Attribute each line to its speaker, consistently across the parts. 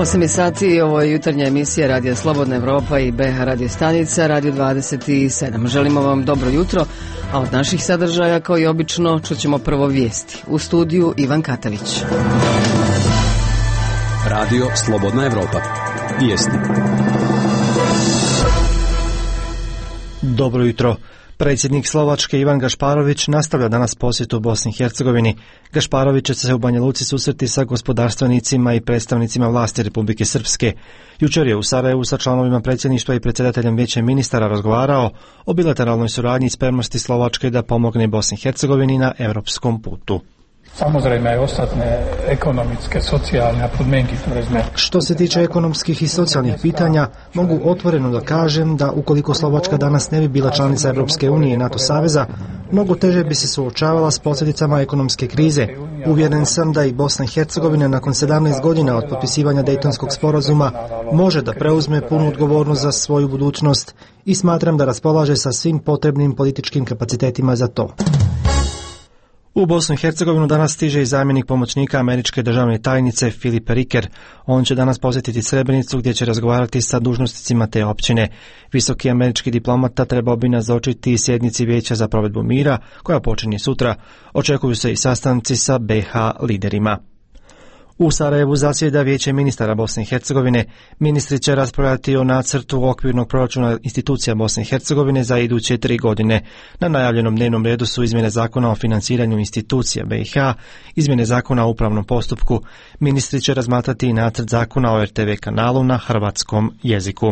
Speaker 1: 8 sati, ovo je jutarnja emisija Radija Slobodna Evropa i BH Radio stanica, Radio 27. Želimo vam dobro jutro, a od naših sadržaja, kao i obično, čućemo prvo vijesti. U studiju Ivan Katavić.
Speaker 2: Radio Slobodna Evropa. Vijesti.
Speaker 3: Dobro jutro. Predsjednik Slovačke Ivan Gašparović nastavlja danas posjetu u Bosni i Hercegovini. Gašparović će se u Banja Luci susreti sa gospodarstvenicima i predstavnicima vlasti Republike Srpske. Jučer je u Sarajevu sa članovima predsjedništva i predsjedateljem Vijeća ministara razgovarao o bilateralnoj suradnji i spremnosti Slovačke da pomogne Bosni i Hercegovini na europskom putu.
Speaker 4: Samozrejme aj ostatné ekonomické, sociálne a podmienky, ktoré sme...
Speaker 3: Što se tiče ekonomskih i socijalnih pitanja, mogu otvoreno da kažem da ukoliko Slovačka danas ne bi bila članica Europske unije i NATO saveza, mnogo teže bi se suočavala s posljedicama ekonomske krize. Uvjeren sam da i Bosna i Hercegovina nakon 17 godina od potpisivanja Dejtonskog sporazuma može da preuzme punu odgovornost za svoju budućnost i smatram da raspolaže sa svim potrebnim političkim kapacitetima za to. U Bosnu i Hercegovinu danas stiže i zamjenik pomoćnika američke državne tajnice Filip Riker. On će danas posjetiti Srebrenicu gdje će razgovarati sa dužnosnicima te općine. Visoki američki diplomata trebao bi nazočiti sjednici Vijeća za provedbu mira koja počinje sutra. Očekuju se i sastanci sa BH liderima. U Sarajevu zasjeda Vijeće ministara Bosne i Hercegovine. Ministri će raspravljati o nacrtu okvirnog proračuna institucija Bosne i Hercegovine za iduće 3 godine. Na najavljenom dnevnom redu su izmjene zakona o financiranju institucija BiH, izmjene zakona o upravnom postupku. Ministri će razmatrati i nacrt zakona o RTV kanalu na hrvatskom jeziku.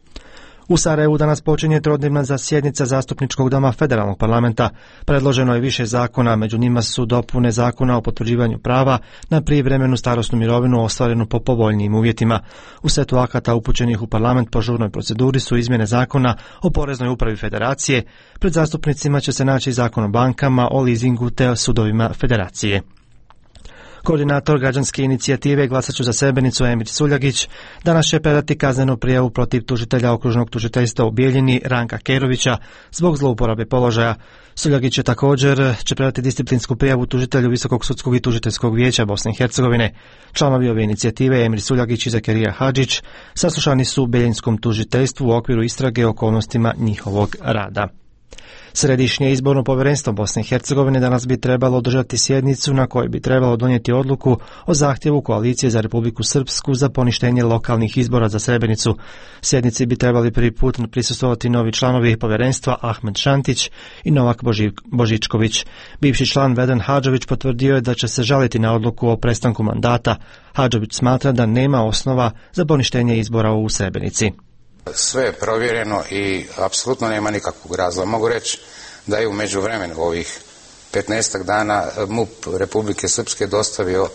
Speaker 3: U Sarajevu danas počinje trodnevna sjednica Zastupničkog doma Federalnog parlamenta. Predloženo je više zakona, među njima su dopune zakona o potvrđivanju prava na prijevremenu starosnu mirovinu ostvarenu po povoljnijim uvjetima. U setu akata upućenih u parlament po žurnoj proceduri su izmjene zakona o poreznoj upravi federacije. Pred zastupnicima će se naći zakon o bankama, o leasingu te o sudovima federacije. Koordinator građanske inicijative Glasat ću za Srebrenicu Emir Suljagić danas će predati kaznenu prijavu protiv tužitelja okružnog tužiteljstva u Bijeljini Ranka Kerovića zbog zlouporabe položaja. Suljagić će također predati disciplinsku prijavu tužitelju Visokog sudskog i tužiteljskog vijeća Bosne i Hercegovine. Članovi ove inicijative Emir Suljagić i Zakarija Hadžić saslušani su u Bijeljinskom tužiteljstvu u okviru istrage o okolnostima njihovog rada. Središnje izborno povjerenstvo Bosne i Hercegovine danas bi trebalo održati sjednicu na kojoj bi trebalo donijeti odluku o zahtjevu koalicije za Republiku Srpsku za poništenje lokalnih izbora za Srebrenicu. Sjednici bi trebali prvi put prisustvovati novi članovi povjerenstva Ahmed Šantić i Novak Božičković. Bivši član Vedan Hadžović potvrdio je da će se žaliti na odluku o prestanku mandata. Hadžović smatra da nema osnova za poništenje izbora u Srebrenici.
Speaker 5: Sve je provjereno i apsolutno nema nikakvog razloga. Mogu reći da je u međuvremenu ovih 15 dana MUP Republike Srpske dostavio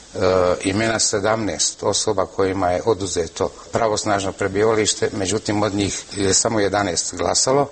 Speaker 5: imena 17 osoba kojima je oduzeto pravosnažno prebivalište, međutim od njih je samo 11 glasalo.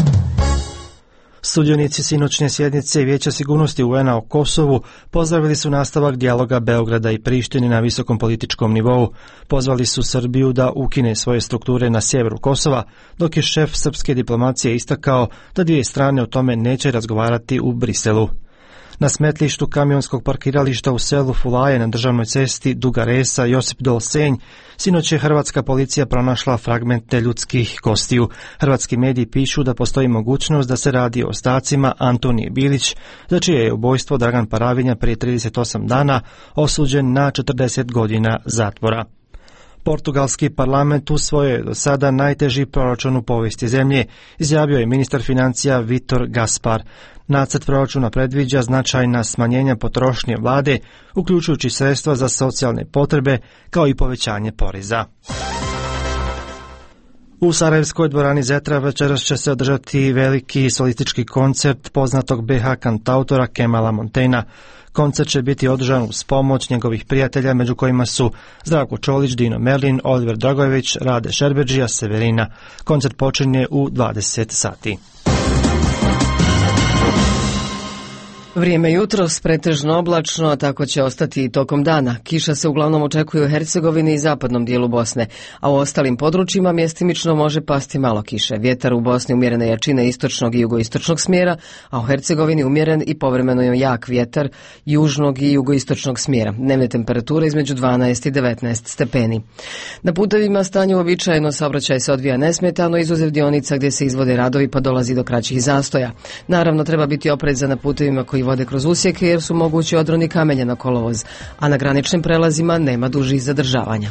Speaker 3: Sudionici sinoćne sjednice Vijeća sigurnosti UN-a o Kosovu pozdravili su nastavak dijaloga Beograda i Prištine na visokom političkom nivou. Pozvali su Srbiju da ukine svoje strukture na sjeveru Kosova, dok je šef srpske diplomacije istakao da dvije strane o tome neće razgovarati u Briselu. Na smetlištu kamionskog parkirališta u selu Fulaje na državnoj cesti Duga Resa Josip Dol-Senj sinoć je hrvatska policija pronašla fragmente ljudskih kostiju. Hrvatski mediji pišu da postoji mogućnost da se radi o ostacima Antonije Bilić, za čije je ubojstvo Dragan Paravinja prije 38 dana osuđen na 40 godina zatvora. Portugalski parlament usvojio je do sada najteži proračun u povijesti zemlje, izjavio je ministar financija Vitor Gaspar. Nacrt proračuna predviđa značajna smanjenja potrošnje vlade, uključujući sredstva za socijalne potrebe, kao i povećanje poreza. U Sarajevskoj dvorani Zetra večeras će se održati veliki solistički koncert poznatog BH kantautora Kemala Montaigna. Koncert će biti održan uz pomoć njegovih prijatelja, među kojima su Zdravko Čolić, Dino Merlin, Oliver Dragojević, Rade Šerbedžija, Severina. Koncert počinje u 20 sati.
Speaker 1: Vrijeme jutros pretežno oblačno, tako će ostati i tokom dana. Kiša se uglavnom očekuje u Hercegovini i zapadnom dijelu Bosne, a u ostalim područjima mjestimično može pasti malo kiše. Vjetar u Bosni umjerene jačine istočnog i jugoistočnog smjera, a u Hercegovini umjeren i povremeno jak vjetar južnog i jugoistočnog smjera. Dnevne temperature između 12 i 19 stepeni. Na putevima stanje uobičajeno, saobraćaj se odvija nesmetano, izuzev dionica gdje se izvode radovi pa dolazi do kraćih zastoja. Naravno, treba biti oprezan na putevima koji vode kroz usjeke jer su mogući odroni kamenja na kolovoz, a na graničnim prelazima nema dužih zadržavanja.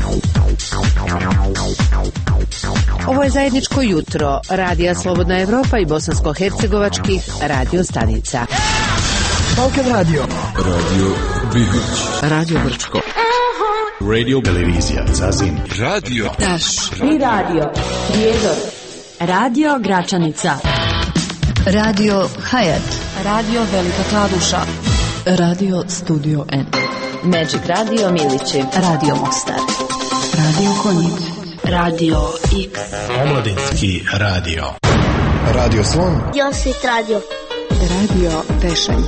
Speaker 6: Ovo je zajedničko jutro Radija Slobodna Evropa i bosansko-hercegovačkih radio stanica.
Speaker 3: Balkan Radio.
Speaker 2: Radio Bihać.
Speaker 1: Radio Brčko.
Speaker 2: Radio Televizija Zazin. Radio
Speaker 7: Taš. I radio Prijedor. Radio Gračanica.
Speaker 8: Radio Hayat.
Speaker 7: Radio Velika Kladuša.
Speaker 8: Radio Studio N.
Speaker 7: Magic Radio Milići.
Speaker 8: Radio Mostar. Radio Konjic.
Speaker 7: Radio X.
Speaker 9: Omladinski radio.
Speaker 3: Radio Slon.
Speaker 10: Josit Radio.
Speaker 8: Radio Tešanj.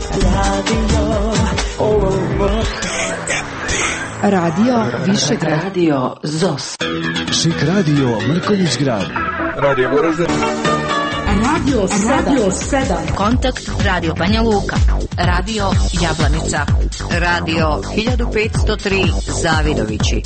Speaker 8: Radio Višegrad.
Speaker 6: Radio ZOS.
Speaker 9: Šik radio Mrkonjić Grad.
Speaker 4: Radio Goražde.
Speaker 7: Radio 7.
Speaker 8: Kontakt Radio Banja Luka. Radio Jablanica. Radio 1503 Zavidovići.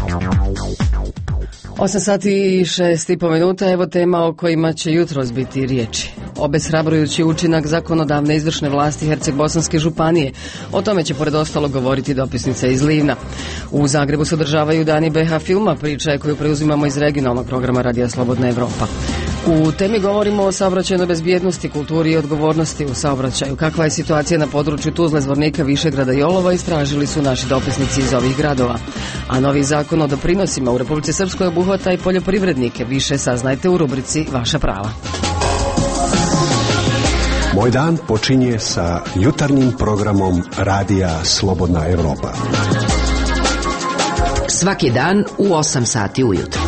Speaker 1: 8 sati i 6,5 minuta, evo tema o kojima će jutros biti riječi. Obeshrabrujući učinak zakonodavne izvršne vlasti Herceg-Bosanske županije. O tome će pored ostalog govoriti dopisnica iz Livna. U Zagrebu se održavaju dani BH filma, priča je koju preuzimamo iz regionalnog programa Radija Slobodna Evropa. U temi govorimo o saobraćajnoj bezbjednosti, kulturi i odgovornosti u saobraćaju. Kakva je situacija na području Tuzle, Zvornika, Višegrada i Olova istražili su naši dopisnici iz ovih gradova. A novi zakon o doprinosima u Republici Srpskoj obuhvata i poljoprivrednike. Više saznajte u rubrici Vaša prava.
Speaker 11: Moj dan počinje sa jutarnjim programom Radija Slobodna Evropa.
Speaker 6: Svaki dan u 8 sati ujutro.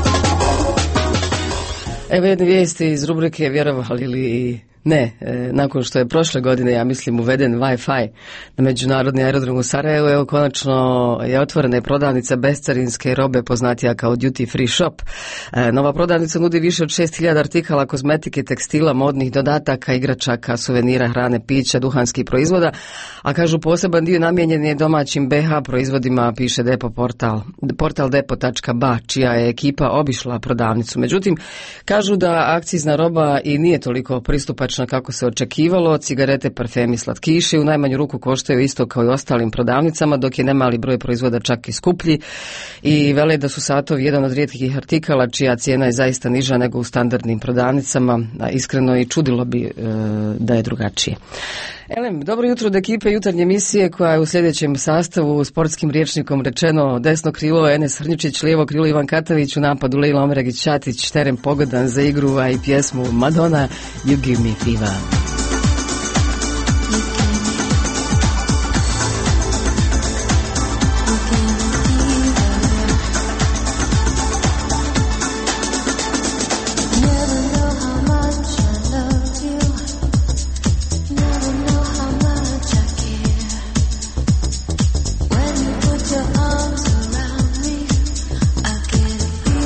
Speaker 1: Evo jedne vijesti iz rubrike Vjerovali ili ne, nakon što je prošle godine, ja mislim, uveden Wi-Fi na međunarodni aerodrom u Sarajevu, evo konačno je otvorena i prodavnica bescarinske robe poznatija kao Duty Free Shop. Nova prodavnica nudi više od 6.000 artikala kozmetike, tekstila, modnih dodataka, igračaka, suvenira, hrane, pića, duhanskih proizvoda, a kažu poseban dio namijenjen je domaćim BH proizvodima, piše Depo portal depo.ba, čija je ekipa obišla prodavnicu. Međutim, kažu da akcizna roba i nije toliko pristupačna kako se očekivalo. Cigarete, parfemi, slatkiši u najmanju ruku koštaju isto kao i ostalim prodavnicama, dok je nemali broj proizvoda čak i skuplji, i vele da su satovi jedan od rijetkih artikala čija cijena je zaista niža nego u standardnim prodavnicama, a iskreno i čudilo bi da je drugačije. Elem, dobro jutro od ekipe jutarnje emisije koja je u sljedećem sastavu, sportskim rječnikom rečeno: desno krilo Enes Hrnjučić, lijevo krilo Ivan Katavić, u napadu Lejla Omeragić-Ćatić, teren pogodan za igru, a i pjesmu Madonna You Give Me Fever.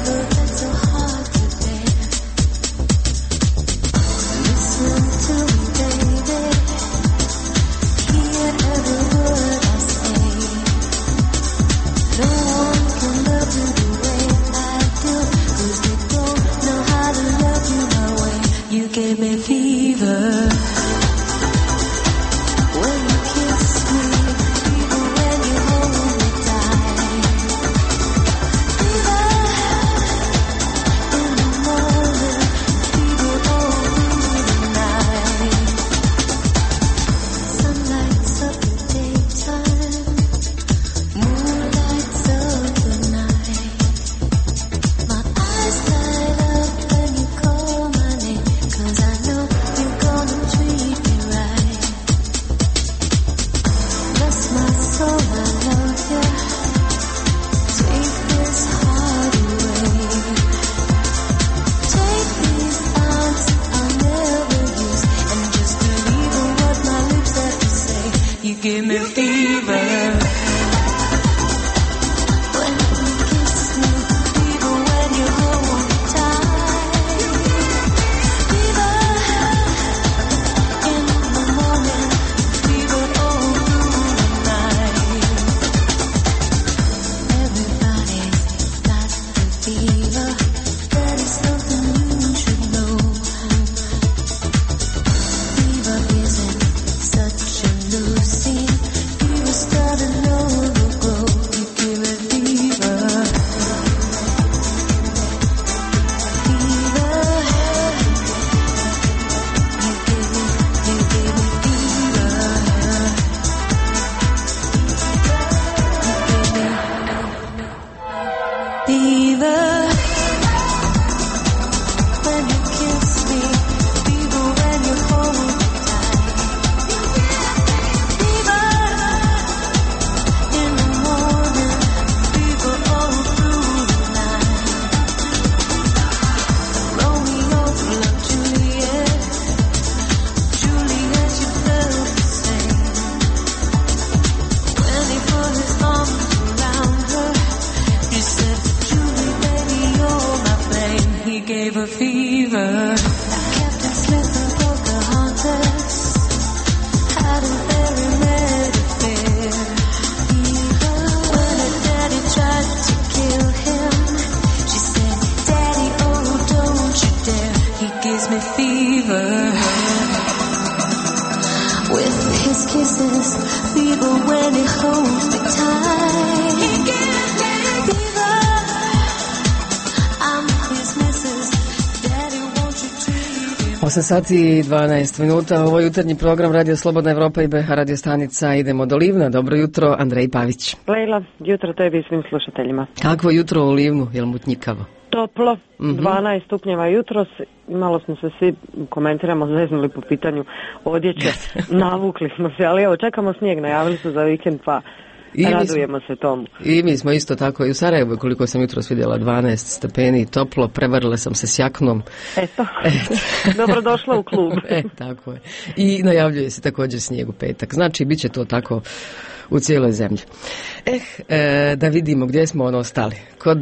Speaker 10: Listen to me. gave her fever. Captain Smith and Pocahontas had a very merry affair. When her daddy tried to kill him, she said, Daddy, oh, don't you dare, he gives me fever. With his kisses, fever when he holds me tight. He gives me fever. I'm his missus. Daddy, won't you treat him?
Speaker 1: 8 sati i 12 minuta, ovo je jutarnji program Radio Slobodna Evropa i BH radio stanica. Idemo do Livna. Dobro jutro, Andrej Pavić.
Speaker 12: Lejla, jutro tebi i svim slušateljima.
Speaker 1: Kakvo jutro u Livnu, je li mutnjikavo?
Speaker 12: Toplo, 12 stupnjeva jutros, malo smo se svi, komentiramo, zeznuli po pitanju odjeće, navukli smo se, ali evo, čekamo snijeg, najavili su za vikend, pa radujemo se tomu.
Speaker 1: I mi smo isto tako, i u Sarajevu, koliko sam jutros vidjela, 12 stepeni, toplo, prevarila sam se s jaknom.
Speaker 12: Eto. Dobrodošla u klub.
Speaker 1: Tako je. I najavljuje se također snijeg u petak, znači bit će to tako u cijeloj zemlji. Da vidimo gdje smo ostali. Kod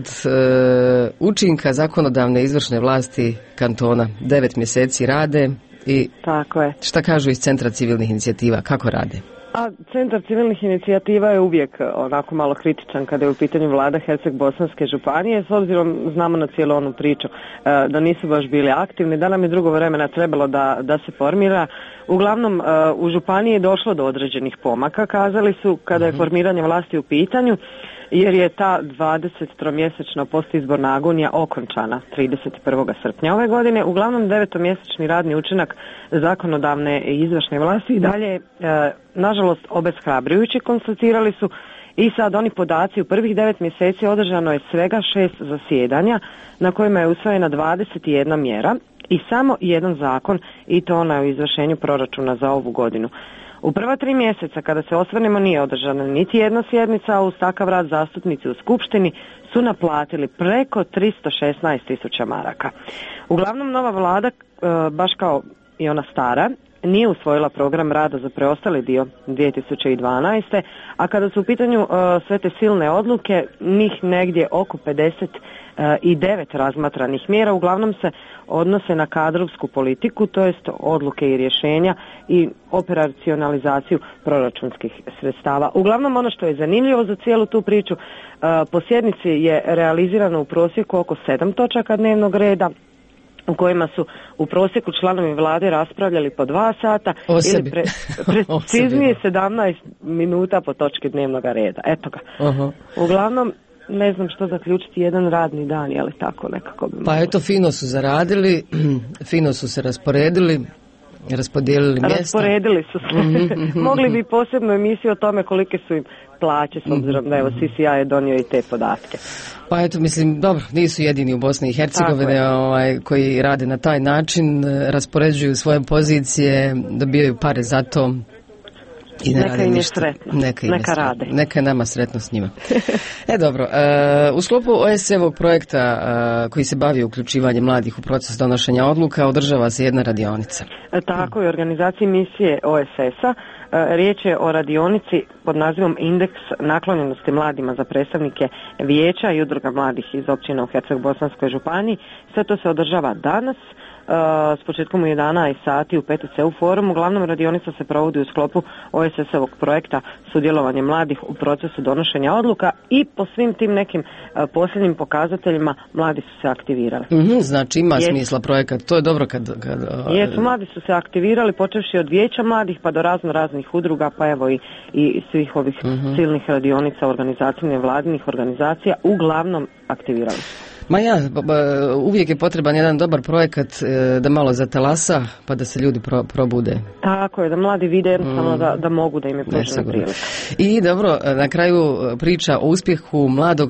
Speaker 1: učinka zakonodavne izvršne vlasti kantona 9 mjeseci rade i
Speaker 12: tako je.
Speaker 1: Šta kažu iz Centra civilnih inicijativa, kako rade?
Speaker 12: A Centar civilnih inicijativa je uvijek onako malo kritičan kada je u pitanju vlada Herceg-Bosanske županije, s obzirom znamo na cijelu onu priču da nisu baš bili aktivni, da nam je dugo vremena trebalo da se formira. Uglavnom u županiji je došlo do određenih pomaka, kazali su, kada je formiranje vlasti u pitanju, jer je ta 23-mjesečna postizborna agonija okončana 31. srpnja ove godine. Uglavnom 9-mjesečni radni učinak zakonodavne i izvršne vlasti i dalje nažalost obeshrabrujući, konstatirali su. I sad oni podaci, u prvih 9 mjeseci održano je svega 6 zasjedanja na kojima je usvojena 21 mjera i samo jedan zakon, i to onaj o izvršenju proračuna za ovu godinu. U prva 3 mjeseca, kada se osvrnemo, nije održana niti jedna sjednica, a uz takav rad zastupnici u Skupštini su naplatili preko 316.000 maraka. Uglavnom, nova vlada, baš kao i ona stara, nije usvojila program rada za preostali dio 2012. A kada su u pitanju sve te silne odluke, njih negdje oko 59 razmatranih mjera, uglavnom se odnose na kadrovsku politiku, to jest odluke i rješenja i operacionalizaciju proračunskih sredstava. Uglavnom, ono što je zanimljivo za cijelu tu priču, po sjednici je realizirano u prosjeku oko 7 točaka dnevnog reda, u kojima su u prosjeku članovi vlade raspravljali po 2 sata ili preciznije 17 minuta po točki dnevnog reda. Eto ga. Uglavnom, ne znam što zaključiti, jedan radni dan, je li tako nekako bi
Speaker 1: Pa eto, fino su zaradili, fino su se rasporedili, raspodijelili mjesta.
Speaker 12: Rasporedili su se. Mogli bi posebnu emisiju o tome kolike su im plaće, s obzirom da evo CCI je donio i te podatke.
Speaker 1: Pa eto, mislim, dobro, nisu jedini u Bosni i Hercegovini koji rade na taj način, raspoređuju svoje pozicije, dobijaju pare za to. I ne
Speaker 12: neka im je sretno, neka rade.
Speaker 1: Neka je nama sretno s njima. Dobro, u sklopu OSS-evog projekta koji se bavi uključivanjem mladih u proces donošenja odluka, održava se jedna radionica.
Speaker 12: Tako je, organizaciji misije OSS-a. Riječ je o radionici pod nazivom Indeks naklonjenosti mladima za predstavnike vijeća i udruga mladih iz općina u Herceg-Bosanskoj županiji. Sve to se održava danas s početkom u 11 sati u PTC-u forumu. Uglavnom, radionica se provodi u sklopu OSS-ovog projekta sudjelovanje mladih u procesu donošenja odluka i po svim tim nekim posljednjim pokazateljima mladi su se aktivirali.
Speaker 1: Znači ima smisla projekat, to je dobro kad
Speaker 12: Jesu, mladi su se aktivirali, počevši od vijeća mladih pa do raznih udruga, pa evo i svih ovih silnih radionica, organizacija, nevladinih organizacija, uglavnom aktivirali su.
Speaker 1: Uvijek je potreban jedan dobar projekat da malo zatalasa, pa da se ljudi probude.
Speaker 12: Tako je, da mladi vide jednostavno da mogu, da im je pružena prilika.
Speaker 1: I dobro, na kraju priča o uspjehu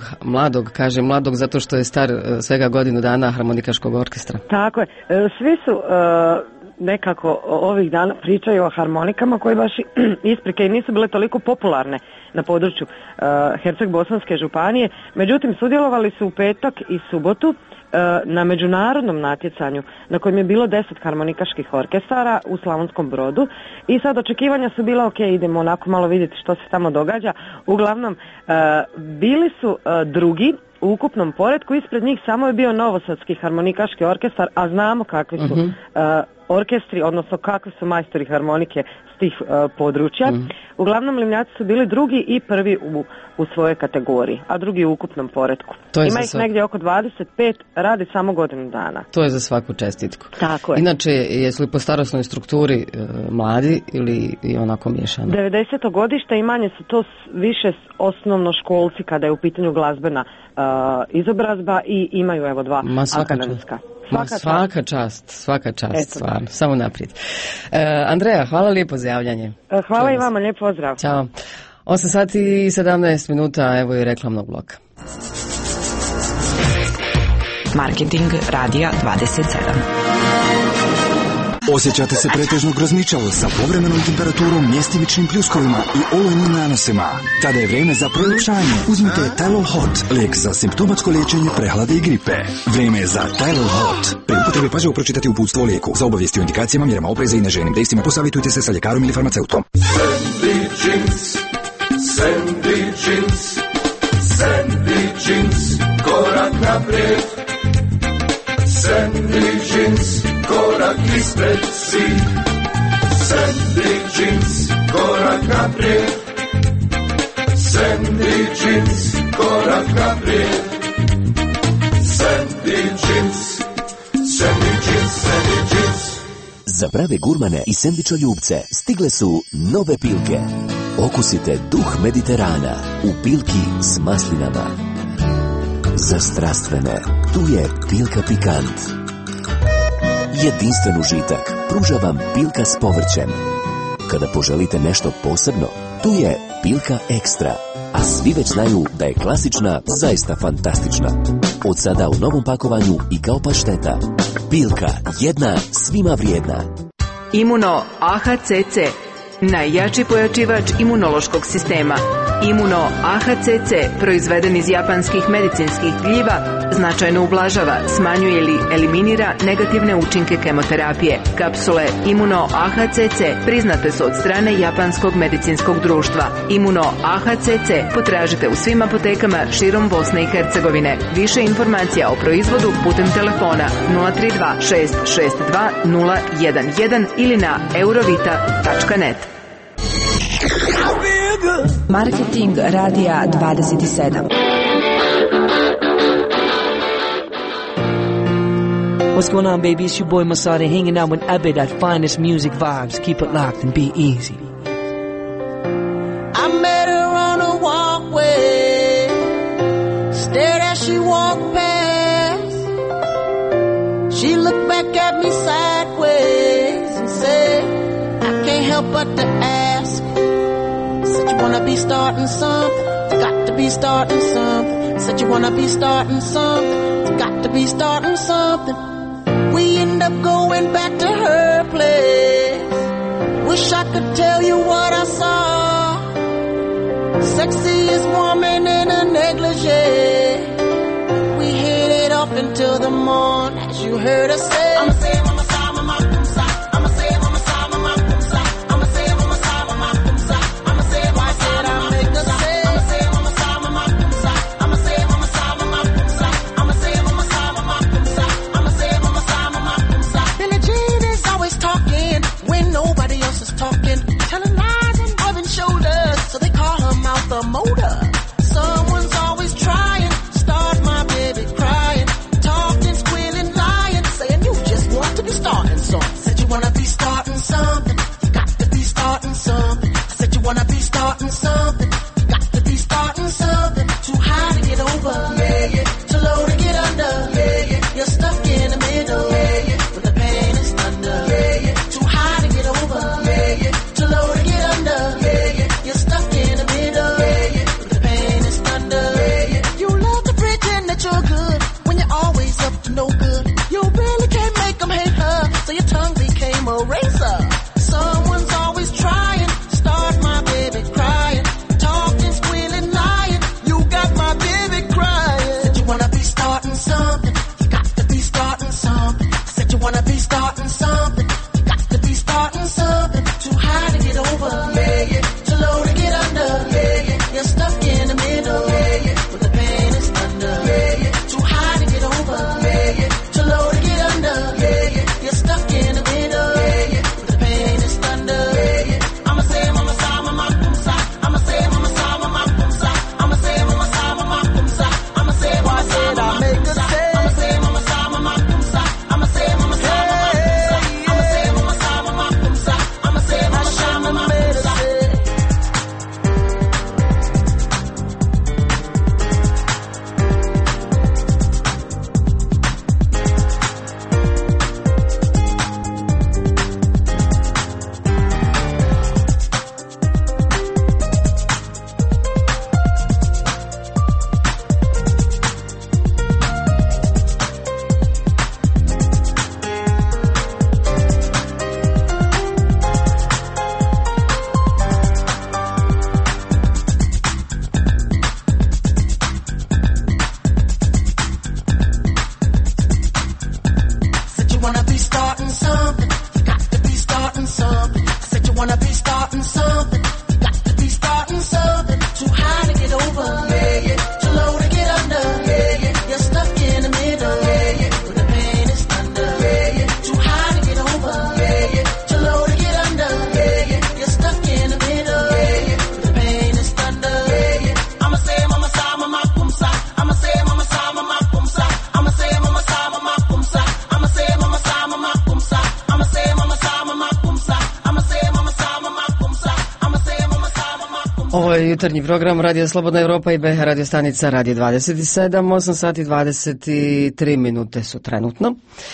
Speaker 1: mladog zato što je star svega godinu dana harmonikaškog orkestra.
Speaker 12: Tako je, svi su nekako ovih dana pričaju o harmonikama koje baš isprike i nisu bile toliko popularne na području Herceg-Bosanske županije. Međutim, sudjelovali su u petak i subotu na međunarodnom natjecanju na kojem je bilo 10 harmonikaških orkestara u Slavonskom Brodu i sad očekivanja su bila idemo onako malo vidjeti što se tamo događa. Uglavnom, bili su drugi u ukupnom poretku. Ispred njih samo je bio Novosadski harmonikaški orkestar, a znamo kakvi su orkestri, odnosno kakvi su majstori harmonike s tih područja. Uglavnom Livnjaci su bili drugi i prvi u svojoj kategoriji, a drugi u ukupnom poretku. Ima ih negdje oko 25, radi samo godinu dana.
Speaker 1: To je za svaku čestitku.
Speaker 12: Tako je.
Speaker 1: Inače, jesu li po starosnoj strukturi mladi ili i onako miješano?
Speaker 12: 90. godište i manje su to više osnovnoškolci kada je u pitanju glazbena izobrazba i imaju evo dva akademska. Svaka čast, stvarno, samo naprijed. Andreja, hvala lijepo za javljanje. Hvala i vama, lijep pozdrav.
Speaker 1: Ćao. 8 sati i 17 minuta, evo i reklamnog bloka.
Speaker 7: Marketing radija 27.
Speaker 2: Osjećate se pretežno grozničavo sa povremenom temperaturom, mjestimičnim pljuskovima i olujnim nanosima? Tada je vrijeme za prelepšanje. Uzmite Tylol Hot, lijek za simptomatsko liječenje prehlade i gripe. Vrijeme je za Tylol Hot. Pri upotrebi pažljivo pročitati uputstvo o lijeku. Za obavijesti o indikacijama, mjerama opreza i neželjenim dejstvima posavitujte se sa ljekarom ili farmaceutom.
Speaker 13: Sandy Jeans, korak naprijed. Sandy Jeans, korak ispred si. Sandy Jeans, korak naprijed. Sandy Jeans, korak naprijed. Sandy Jeans, Sandy Jeans, Sandy Jeans.
Speaker 14: Za prave gurmane i sendvičoljubce stigle su nove Pilke. Okusite duh Mediterana u Pilki s maslinama. Za strastvene, tu je Pilka Pikant. Jedinstven užitak pruža vam Pilka s povrćem. Kada poželite nešto posebno, tu je Pilka Ekstra. A svi već znaju da je klasična zaista fantastična. Od sada u novom pakovanju i kao pašteta. Pilka, jedna svima vrijedna.
Speaker 6: Imuno AHCC, najjači pojačivač imunološkog sistema. Imuno AHCC, proizveden iz japanskih medicinskih gljiva, značajno ublažava, smanjuje ili eliminira negativne učinke kemoterapije. Kapsule Imuno AHCC priznate su od strane Japanskog medicinskog društva. Imuno AHCC potražite u svim apotekama širom Bosne i Hercegovine. Više informacija o proizvodu putem telefona 032 662 011 ili na eurovita.net.
Speaker 7: Marketing radija 27.
Speaker 15: What's going on, baby? It's your boy Masada hanging out with Abed at Finest Music Vibes. Keep it locked and be easy.
Speaker 16: I met her on a walkway, stared as she walked past. She looked back at me sideways and said, I can't help but to ask. Said you wanna be starting something, it's got to be starting something. Said you wanna be starting something, it's got to be starting something. We end up going back to her place. Wish I could tell you what I saw. Sexiest woman in a negligee. We hit it up until the morn, as you heard her say. I'ma say it, I'ma say, I'ma say, I'ma say it, I'ma say, I'ma say, I'ma say it, I'ma say, I'ma say it, why said I make her say? I'ma say it, I'ma say, I'ma say, I'ma say it, I'ma say, I'ma say it, I'ma say, I'ma say it, I'ma say. Billie Jean is always talking when nobody else is talking, telling lies and rubbing shoulders, so they call her mouth the motor. Someone's always trying, start my baby crying, talking, squealing, lying, saying you just
Speaker 1: je jutarnji program Radio Slobodna Evropa i BH radio stanica Radio 27, 8 sati 23 minute su trenutno.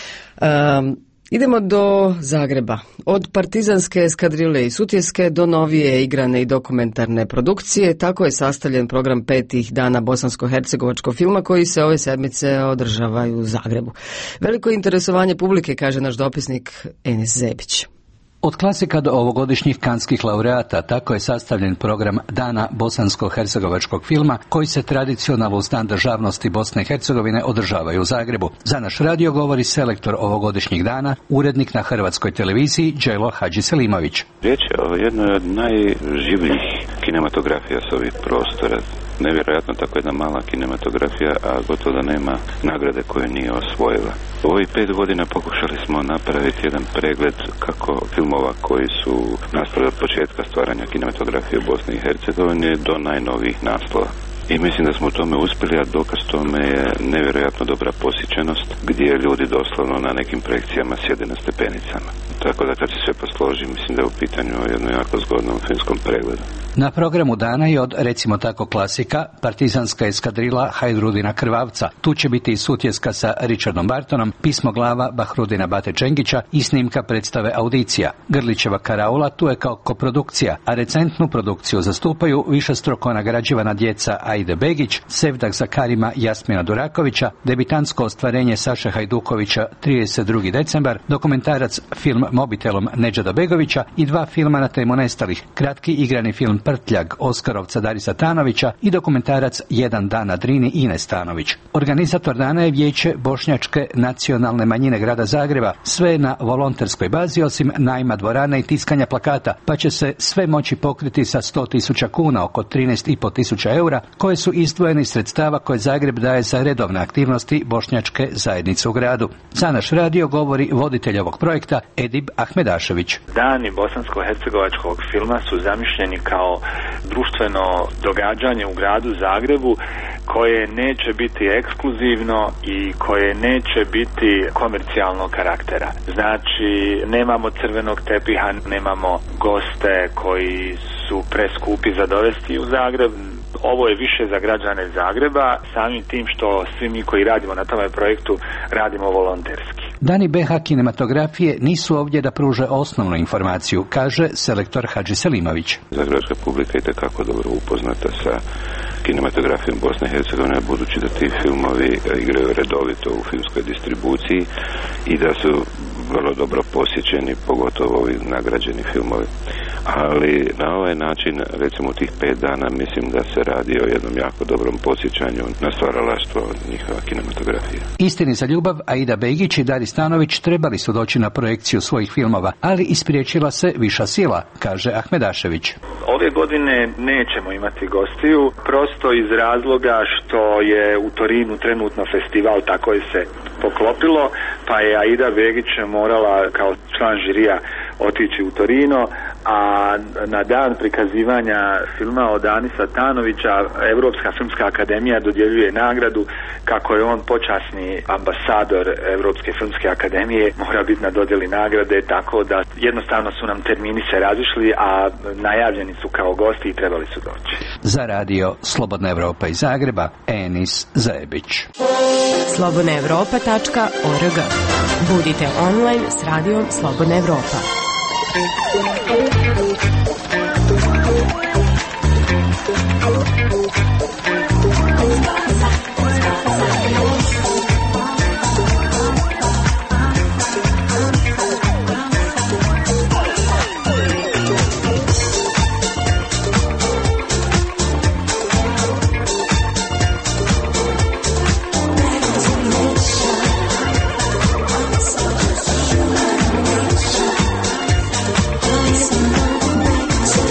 Speaker 1: Idemo do Zagreba. Od partizanske eskadrile i Sutjeske do novije igrane i dokumentarne produkcije, tako je sastavljen program 5 dana bosansko-hercegovačkog filma koji se ove sedmice održavaju u Zagrebu. Veliko interesovanje publike, kaže naš dopisnik Enis Zebić.
Speaker 17: Od klasika do ovogodišnjih kanskih laureata tako je sastavljen program Dana bosansko-hercegovačkog filma koji se tradicionalno uz Dan državnosti Bosne i Hercegovine održavaju u Zagrebu. Za naš radio govori selektor ovogodišnjih dana, urednik na Hrvatskoj televiziji Đelo Hadžiselimović.
Speaker 18: Riječ je o jednoj od najživljih kinematografija s ovih prostora. Nevjerojatno tako jedna mala kinematografija, a gotovo da nema nagrade koje nije osvojila. U ovih 5 godina pokušali smo napraviti jedan pregled kako filmova koji su nastali od početka stvaranja kinematografije u Bosni i Hercegovini do najnovijih naslova. I mislim da smo u tome uspjeli, a dokaz tome je nevjerojatno dobra posjećenost gdje ljudi doslovno na nekim projekcijama sjede na stepenicama. Tako da kad se sve posloži, mislim da je u pitanju o jednom jako zgodnom filmskom pregledu.
Speaker 17: Na programu dana je od, recimo tako, klasika partizanska eskadrila Hajdrudina Krvavca. Tu će biti i Sutjeska sa Richardom Bartonom, Pismo glava Bahrudina Bate Čengića i snimka predstave Audicija. Grlićeva Karaula tu je kao koprodukcija, a recentnu produkciju zastupaju višestruko nagrađivana djeca Aide Begić, Sevdak Zakarima Jasmina Durakovića, debitansko ostvarenje Saše Hajdukovića 32. decembar, dokumentarac film Mobitelom Nedžada Begovića i 2 filma na temu nestalih, kratki igrani film Prtljag Oskarovca Darisa Tanovića i dokumentarac Jedan dan na Drini Ines Stanović. Organizator dana je Vijeće Bošnjačke nacionalne manjine grada Zagreba, sve na volonterskoj bazi osim najma dvorane i tiskanja plakata, pa će se sve moći pokriti sa 100.000 kuna, oko 13.500 eura, koje su izdvojeni sredstava koje Zagreb daje za redovne aktivnosti bošnjačke zajednice u gradu. Za naš radio govori voditelj ovog projekta Edib Ahmedašević.
Speaker 19: Dani bosansko-hercegovačkog filma su zamišljeni kao društveno događanje u gradu Zagrebu koje neće biti ekskluzivno i koje neće biti komercijalnog karaktera. Znači, nemamo crvenog tepiha, nemamo goste koji su preskupi za dovesti u Zagreb. Ovo je više za građane Zagreba, samim tim što svi mi koji radimo na tome projektu radimo volonterski.
Speaker 17: Dani BH kinematografije nisu ovdje da pruže osnovnu informaciju, kaže selektor Hadžiselimović.
Speaker 18: Zagrebačka publika je itekako dobro upoznata sa kinematografijom Bosne i Hercegovine, budući da ti filmovi igraju redovito u filmskoj distribuciji i da su vrlo dobro posjećeni, pogotovo ovi nagrađeni filmovi. Ali na ovaj način, recimo tih 5 dana, mislim da se radi o jednom jako dobrom posjećanju na stvaralaštvo njihova kinematografija.
Speaker 17: Istini za ljubav, Aida Begić i Daris Stanović trebali su doći na projekciju svojih filmova, ali ispriječila se viša sila, kaže Ahmedašević.
Speaker 19: Ove godine nećemo imati gostiju, prosto iz razloga što je u Torinu trenutno festival, tako je se poklopilo, pa je Aida Begić morala kao član žirija otići u Torino, a na dan prikazivanja filma od Anisa Tanovića Europska filmska akademija dodjeljuje nagradu. Kako je on počasni ambasador Europske filmske akademije, mora biti na dodjeli nagrade, tako da jednostavno su nam termini se razišli, a najavljeni su kao gosti i trebali su doći.
Speaker 17: Za radio Slobodna Evropa iz Zagreba, Enis Zebić.
Speaker 20: slobodnaevropa.org. Budite online s radijom Slobodna Evropa.
Speaker 10: Listen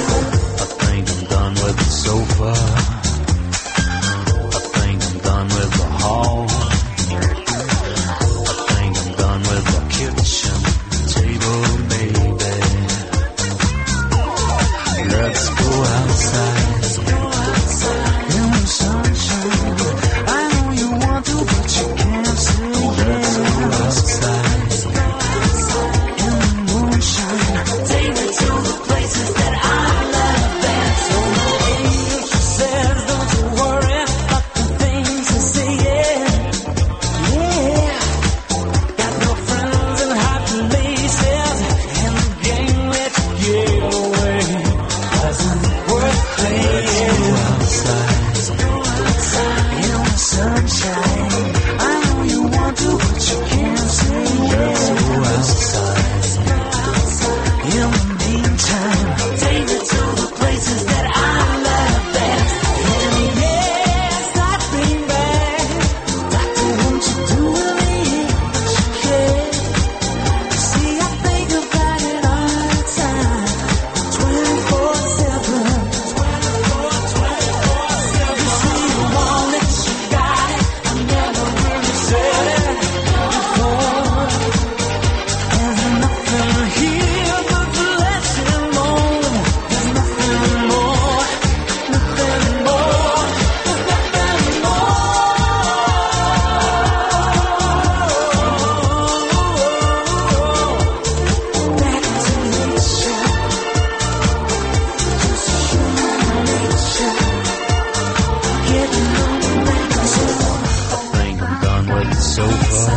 Speaker 21: table.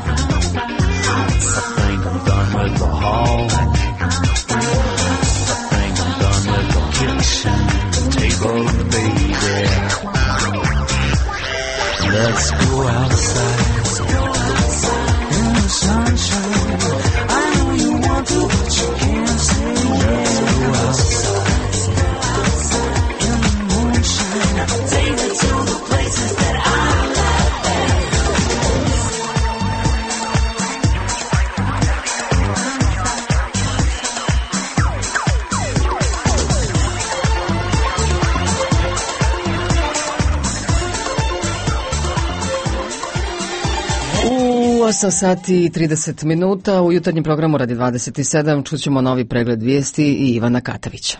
Speaker 21: I think I'm done with the hall. I think I'm done with the kitchen table, baby. Let's go outside in the sunshine. I know you want to, but you can't say yes. Let's go outside in the moonshine. Take me to the places that I
Speaker 1: U 8 sati i 30 minuta u jutarnjem programu Radi 27 čućemo novi pregled vijesti i Ivana Katavića.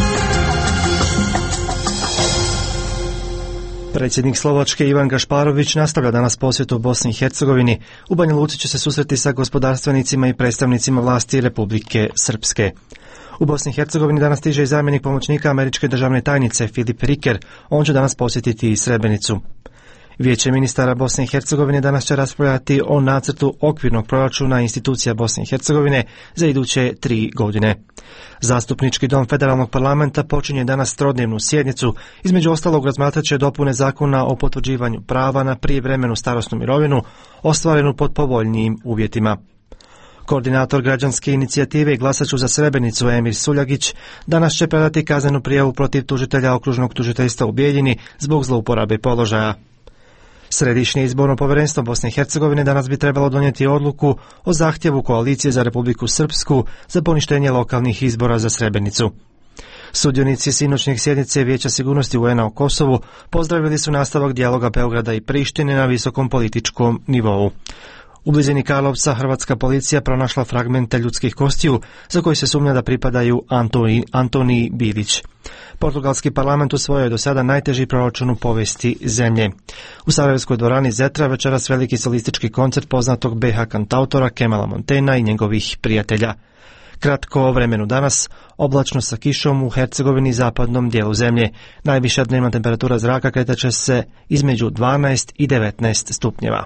Speaker 3: Predsjednik Slovačke Ivan Gašparović nastavlja danas posjet u Bosni i Hercegovini. U Banja Luci će se susreti sa gospodarstvenicima i predstavnicima vlasti Republike Srpske. U Bosni i Hercegovini danas stiže i zamjenik pomoćnika američke državne tajnice Filip Riker. On će danas posjetiti i Srebrenicu. Vijeće ministara Bosne i Hercegovine danas će raspravljati o nacrtu okvirnog proračuna institucija Bosne i Hercegovine za iduće 3 godine. Zastupnički dom federalnog parlamenta počinje danas trodnevnu sjednicu. Između ostalog razmatrat će dopune zakona o potvrđivanju prava na prijevremenu starosnu mirovinu ostvarenu pod povoljnijim uvjetima. Koordinator građanske inicijative i glasaču za Srebrenicu Emir Suljagić danas će predati kaznenu prijavu protiv tužitelja okružnog tužiteljstva u Bijeljini zbog zlouporabe položaja. Središnje izborno povjerenstvo Bosne i Hercegovine danas bi trebalo donijeti odluku o zahtjevu koalicije za Republiku Srpsku za poništenje lokalnih izbora za Srebrenicu. Sudionici sinoćnjeg sjednice Vijeća sigurnosti UN-a o Kosovu pozdravili su nastavak dijaloga Beograda i Prištine na visokom političkom nivou. U blizini Karlovca hrvatska policija pronašla fragmente ljudskih kostiju za koje se sumnja da pripadaju Antoniji Bilić. Portugalski parlament usvojio je do sada najteži proračun u povijesti zemlje. U Sarajevskoj dvorani Zetra večeras veliki solistički koncert poznatog BH kantautora Kemala Montaignea i njegovih prijatelja. Kratko o vremenu danas, oblačno sa kišom u Hercegovini i zapadnom dijelu zemlje. Najviša dnevna temperatura zraka kretat će se između 12 i 19 stupnjeva.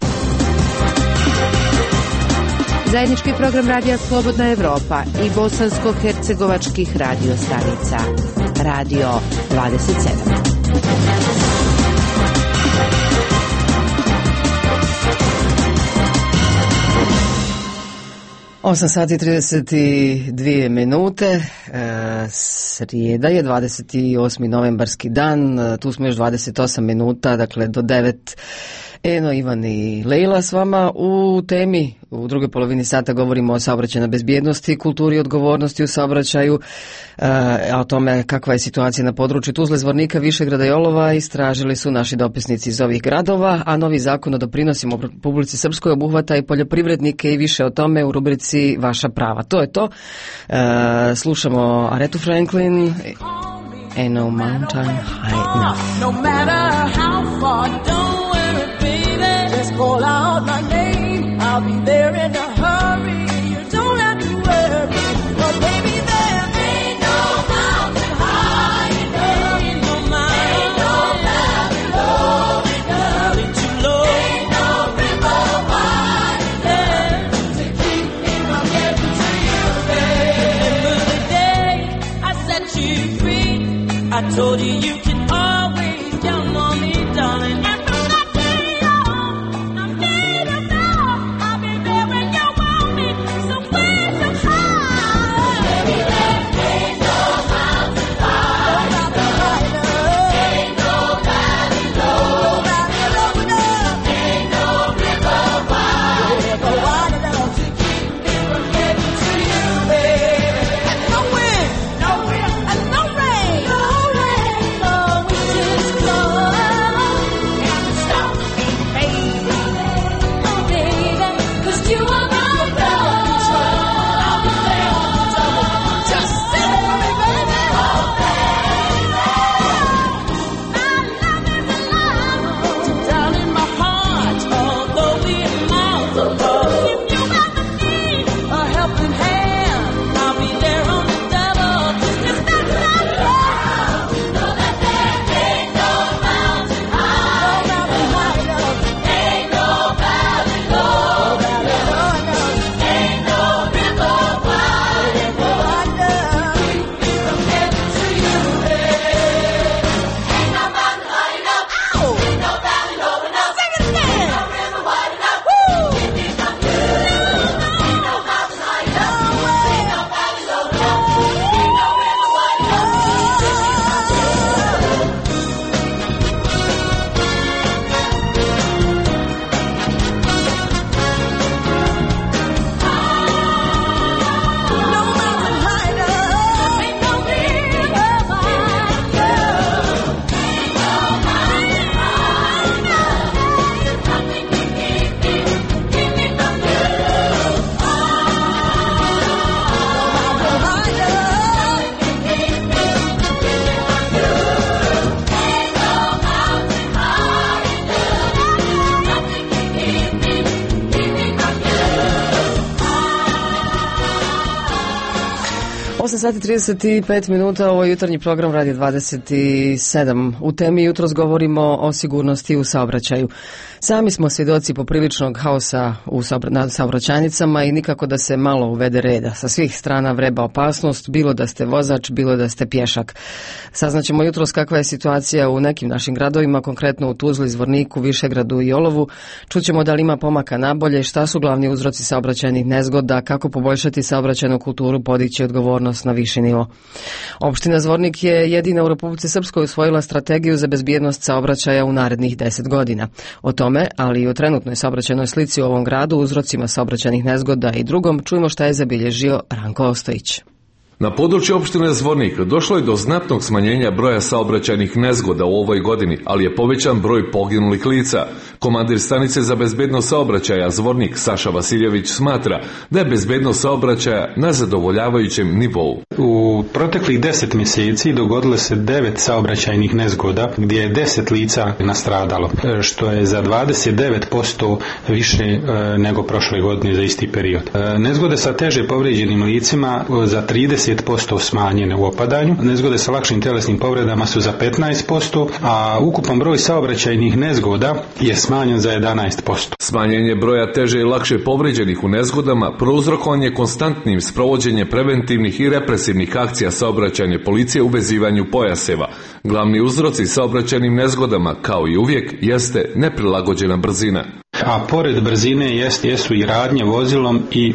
Speaker 22: Zajednički program Radija Slobodna Evropa i bosansko-hercegovačkih radio stanica. Radio 27.
Speaker 1: Osam sati i 32 minute, srijeda je 28. novembarski dan, tu smo još 28 minuta, dakle do 9. Eno, Ivan i Lejla s vama u temi. U drugoj polovini sata govorimo o saobraćajnoj bezbjednosti, kulturi i odgovornosti u saobraćaju, a o tome kakva je situacija na području Tuzle, Zvornika, Višegrada i Olova istražili su naši dopisnici iz ovih gradova, a novi zakon o doprinosima u Republici Srpskoj obuhvata i poljoprivrednike i više o tome u rubrici Vaša prava. To je to. Slušamo Arethu Franklin, Ain't No Mountain High Enough.
Speaker 16: No matter how far, don't worry, baby. Just call out my name. I'll be there in a hurry. You don't have to worry. But baby, there ain't no mountain high enough. Ain't no mountain, ain't no valley low enough. Valley too low. Ain't no river wide enough to keep me from getting to you, baby. Remember the day I set you free. I told you you can always count on me, darling. And from that day on, I'm made to know I'll be there when you want me. So wave so high. Baby, there ain't no mountain high enough. Ain't no valley low enough. Ain't no river wide enough to keep me from getting to you, baby. And no wind, and no rain. No rain, no
Speaker 1: 8:35, ovo je jutarnji program Radio 27. U temi jutros govorimo o sigurnosti u saobraćaju. Sami smo svjedoci popriličnog haosa na saobraćajnicama i nikako da se malo uvede reda. Sa svih strana vreba opasnost, bilo da ste vozač, bilo da ste pješak. Saznaćemo jutros kakva je situacija u nekim našim gradovima, konkretno u Tuzli, Zvorniku, Višegradu i Olovu. Čućemo da li ima pomaka nabolje, šta su glavni uzroci saobraćajnih nezgoda, kako poboljšati saobraćajnu kulturu, podići odgovornost na viši nivo. Opština Zvornik je jedina u Republici Srpskoj usvojila strategiju za bezbjednost saobraćaja u narednih 10 godina. O tome, ali i o trenutnoj saobraćajnoj slici u ovom gradu, uzrocima saobraćajnih nezgoda i drugom, čujemo šta je zabilježio Ranko Ostojić.
Speaker 5: Na području opštine Zvornik došlo je do znatnog smanjenja broja saobraćajnih nezgoda u ovoj godini, ali je povećan broj poginulih lica. Komandir stanice za bezbednost saobraćaja Zvornik Saša Vasiljević smatra da je bezbednost saobraćaja na zadovoljavajućem nivou.
Speaker 9: U proteklih 10 mjeseci dogodilo se 9 saobraćajnih nezgoda gdje je 10 lica nastradalo, što je za 29% više nego prošle godine za isti period. Nezgode sa teže povrijeđenim licima za 30% smanjene u opadanju, nezgode sa lakšim tjelesnim povredama su za 15%, a ukupan broj saobraćajnih nezgoda je smanjen za 11%.
Speaker 5: Smanjenje broja teže i lakše povrijeđenih u nezgodama prouzrokovan je konstantnim sprovođenjem preventivnih i represivnih akcija saobraćajne policije u vezivanju pojaseva. Glavni uzroci saobraćajnim nezgodama, kao i uvijek, jeste neprilagođena brzina.
Speaker 9: A pored brzine jesu i radnje vozilom i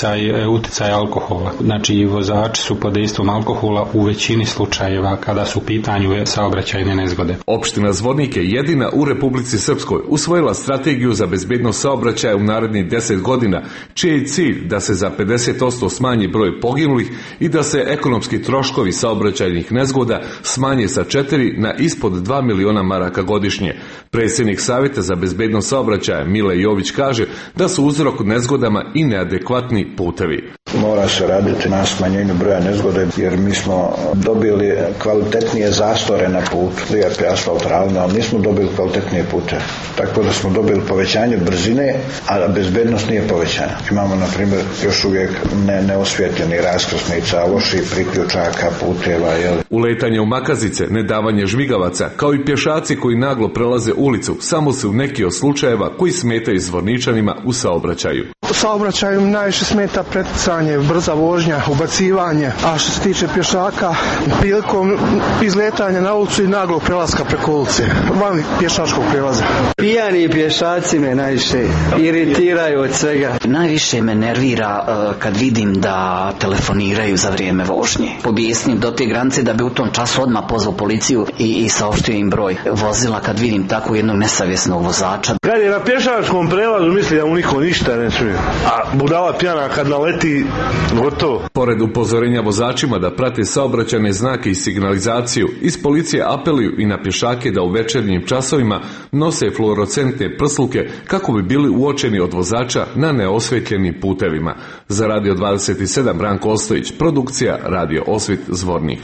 Speaker 9: uticaj alkohola. Znači vozači su pod dejstvom alkohola u većini slučajeva kada su u pitanju saobraćajne nezgode.
Speaker 5: Opština Zvornik je jedina u Republici Srpskoj usvojila strategiju za bezbednost saobraćaja u narednih 10 godina, čiji je cilj da se za 50% smanji broj poginulih i da se ekonomski troškovi saobraćajnih nezgoda smanje sa 4 na ispod 2 miliona maraka godišnje. Predsjednik Savjeta za bezbednost saobraćaja Mile Jović kaže da su uzrok nezgodama i neadekvatni putevi.
Speaker 23: Mora se raditi na smanjenju broja nezgode jer mi smo dobili kvalitetnije zastore na putu, lijepi asfalt ravno, ali nismo dobili kvalitetnije pute. Tako da smo dobili povećanje brzine, a bezbednost nije povećana. Imamo, na primjer, još uvijek neosvjetljeni raskrsnica, loših priključaka, puteva.
Speaker 5: Uletanje u makazice, nedavanje žmigavaca, kao i pješaci koji naglo prelaze ulicu, samo su neki od slučajeva koji smetaju Zvorničanima u saobraćaju.
Speaker 24: Saobraćaju najviše smeta preticanje, brza vožnja, ubacivanje, a što se tiče pješaka, prilikom izletanja na ulicu i naglog prelaska preko ulice, van pješačkog prijelaza.
Speaker 25: Pijani pješaci me najviše iritiraju od svega.
Speaker 26: Najviše me nervira kad vidim da telefoniraju za vrijeme vožnje. Pobjesnim do te granice da bi u tom času odmah pozvao policiju i saopštio im broj vozila kad vidim tako jednog nesavjesnog vozača.
Speaker 27: Kad je na pješačkom prelazu misli da mu niko ništa ne čuje, a budala pjana kad naleti gotovo.
Speaker 5: Pored upozorenja vozačima da prate saobraćajne znake i signalizaciju, iz policije apeluju i na pješake da u večernjim časovima nose fluorescentne prsluke kako bi bili uočeni od vozača na neosvetljenim putevima. Za Radio 27 Ranko Ostojić, produkcija Radio Osvit Zvornik.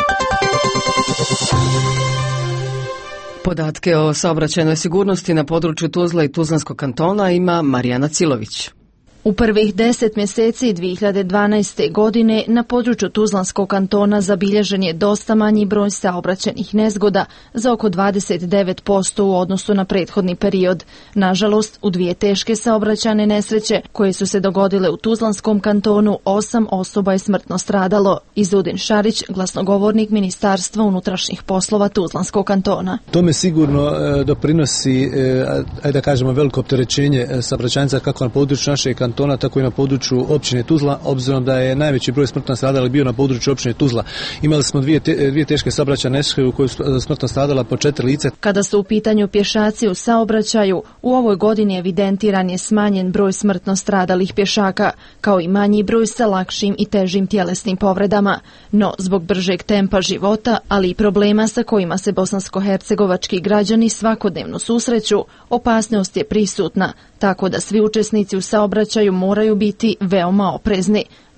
Speaker 1: Podatke o saobraćajnoj sigurnosti na području Tuzla i Tuzlanskog kantona ima Marijana Cilović.
Speaker 28: U prvih 10 mjeseci 2012. godine na području Tuzlanskog kantona zabilježen je dosta manji broj saobraćajnih nezgoda za oko 29% u odnosu na prethodni period. Nažalost, u 2 teške saobraćajne nesreće koje su se dogodile u Tuzlanskom kantonu 8 osoba je smrtno stradalo. Izudin Šarić, glasnogovornik Ministarstva unutrašnjih poslova Tuzlanskog kantona.
Speaker 29: Tome sigurno doprinosi, ajde da kažemo, veliko opterećenje saobraćajnica kako na području našeg kantona, tako i na području općine Tuzla, obzirom da je najveći broj smrtno stradalih bio na području općine Tuzla. Imali smo dvije teške saobraćajne nesreće u kojoj su smrtno stradala po 4 lica.
Speaker 28: Kada su u pitanju pješaci u saobraćaju, u ovoj godini evidentiran je smanjen broj smrtno stradalih pješaka, kao i manji broj sa lakšim i težim tjelesnim povredama. No, zbog bržeg tempa života, ali i problema sa kojima se bosansko-hercegovački građani svakodnevno susreću, opasnost je prisutna, tako da svi učesnici u saobraćaju moraju biti veoma oprezni.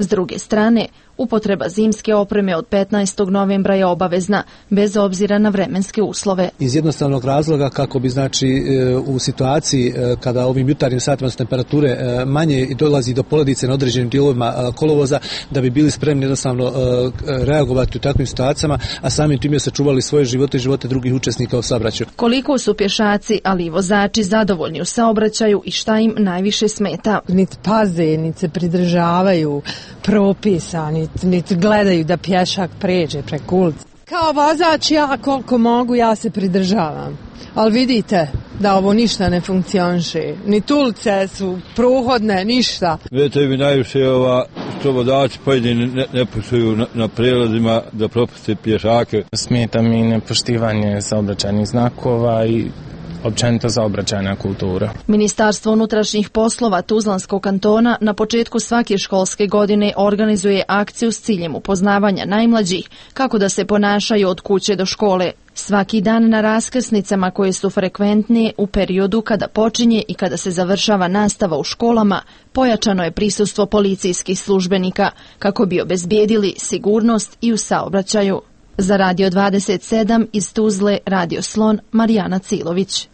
Speaker 28: S druge strane, upotreba zimske opreme od 15. novembra je obavezna, bez obzira na vremenske uslove.
Speaker 29: Iz jednostavnog razloga kako bi u situaciji kada ovim jutarnjim satima su temperature manje i dolazi do poledice na određenim dijelovima kolovoza, da bi bili spremni jednostavno reagovati u takvim situacijama, a samim tim je sačuvali svoje živote i živote drugih učesnika u saobraćaju.
Speaker 28: Koliko su pješaci, ali i vozači zadovoljni u saobraćaju i šta im najviše smeta?
Speaker 2: Niti paze, niti se pridržavaju propisa, niti gledaju da pješak pređe preko ulice. Kao vozač ja koliko mogu ja se pridržavam, ali vidite da ovo ništa ne funkcioniše. Ni ulice su prohodne, ništa.
Speaker 4: Vidite mi najviše što vozači pojedini ne poštuju na prijelazima da propuste pješake.
Speaker 6: Smeta mi nepoštivanje saobraćajnih znakova i općenito saobraćajna kultura.
Speaker 28: Ministarstvo unutrašnjih poslova Tuzlanskog kantona na početku svake školske godine organizuje akciju s ciljem upoznavanja najmlađih kako da se ponašaju od kuće do škole. Svaki dan na raskrsnicama koje su frekventnije u periodu kada počinje i kada se završava nastava u školama, pojačano je prisustvo policijskih službenika kako bi obezbijedili sigurnost i u saobraćaju. Za Radio 27 iz Tuzle, Radio Slon, Marijana Cilović.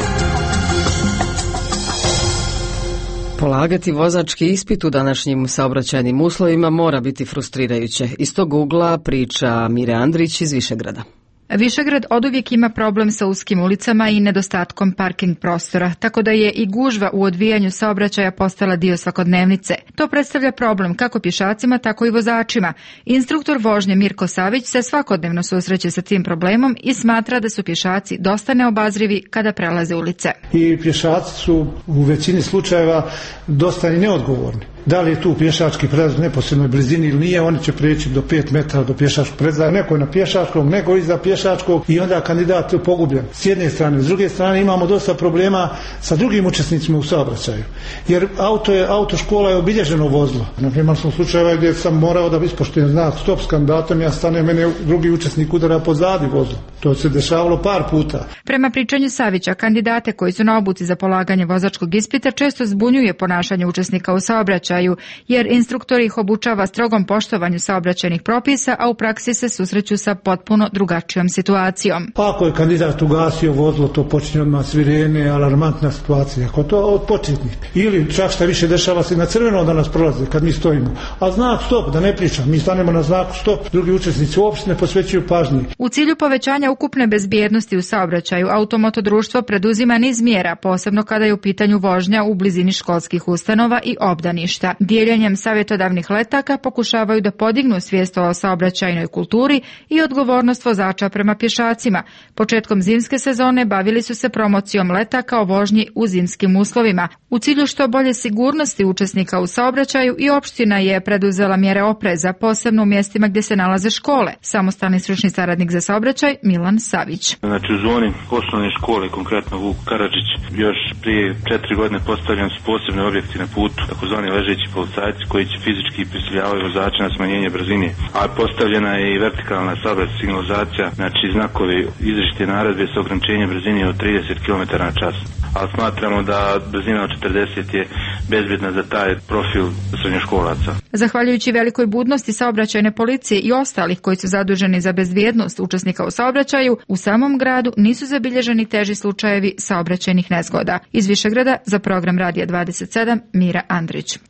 Speaker 1: Polagati vozački ispit u današnjim saobraćajnim uslovima mora biti frustrirajuće. Iz tog ugla priča Mire Andrić iz Višegrada.
Speaker 7: Višegrad oduvijek ima problem sa uskim ulicama i nedostatkom parking prostora, tako da je i gužva u odvijanju saobraćaja postala dio svakodnevnice. To predstavlja problem kako pješacima, tako i vozačima. Instruktor vožnje Mirko Savić se svakodnevno susreće sa tim problemom i smatra da su pješaci dosta neobazrivi kada prelaze ulice.
Speaker 8: I pješaci su u većini slučajeva dosta i neodgovorni. Da li je tu pješački prelaz u neposrednoj blizini ili nije, oni će preći do 5 metara do pješačkog prelaza, neko je na pješačkom, neko iza pješačkog i onda kandidat je pogubljen. S jedne strane, s druge strane imamo dosta problema sa drugim učesnicima u saobraćaju. Jer autoškola je obilježeno vozilo. Naprimjer, sam slučajeva gdje sam morao da ispoštujem znak stop s kandidatom, ja stane, mene drugi učesnik udara pozadi vozilo. To se dešavalo par puta.
Speaker 7: Prema pričanju Savića, kandidate koji su na obuci za polaganje vozačkog ispita često zbunjuje ponašanje učesnika u saobraćaju, jer instruktor ih obučava strogom poštovanju saobraćajnih propisa, a u praksi se susreću sa potpuno drugačijom situacijom.
Speaker 8: Ako je kandidat ugasio vozilo, to počinje odmah sirene, alarmantna situacija. Ako to od početnih. Ili čak šta više dešava se na crveno da nas prolaze kad mi stojimo. A znak stop, da ne pričam, mi stanemo na znaku stop, drugi učesnici uopšte ne posvećuju pažnji.
Speaker 7: U cilju povećanja ukupne bezbjednosti u saobraćaju, Automoto društvo preduzima niz mjera, posebno kada je u pitanju vožnja u blizini školskih ustanova i obdaništa. Dijeljenjem savjetodavnih letaka pokušavaju da podignu svijest o saobraćajnoj kulturi i odgovornost vozača prema pješacima. Početkom zimske sezone bavili su se promocijom letaka o vožnji u zimskim uslovima. U cilju što bolje sigurnosti učesnika u saobraćaju i opština je preduzela mjere opreza, posebno u mjestima gdje se nalaze škole. Samostalni stručni saradnik za saobraćaj Milan Savić.
Speaker 11: Znači u zoni osnovne škole, konkretno Vuk Karadžić, još prije 4 godine postavljeni su posebni objekti na putu, takozvani ležeći policajci koji će fizički prisiljavaju vozače na smanjenje brzine, a postavljena je i vertikalna saobraćajna signalizacija, znači znakovi izričite naredbe sa ograničenjem brzine od 30 km/h. Ali smatramo da brzina od 40 je bezbjedna za taj profil srednjoškolaca.
Speaker 7: Zahvaljujući velikoj budnosti saobraćajne policije i ostalih koji su zaduženi za bezbjednost učesnika u saobraćaju, u samom gradu nisu zabilježeni teži slučajevi saobraćajnih nezgoda. Iz Višegrada za program Radija 27 Mira Andrić.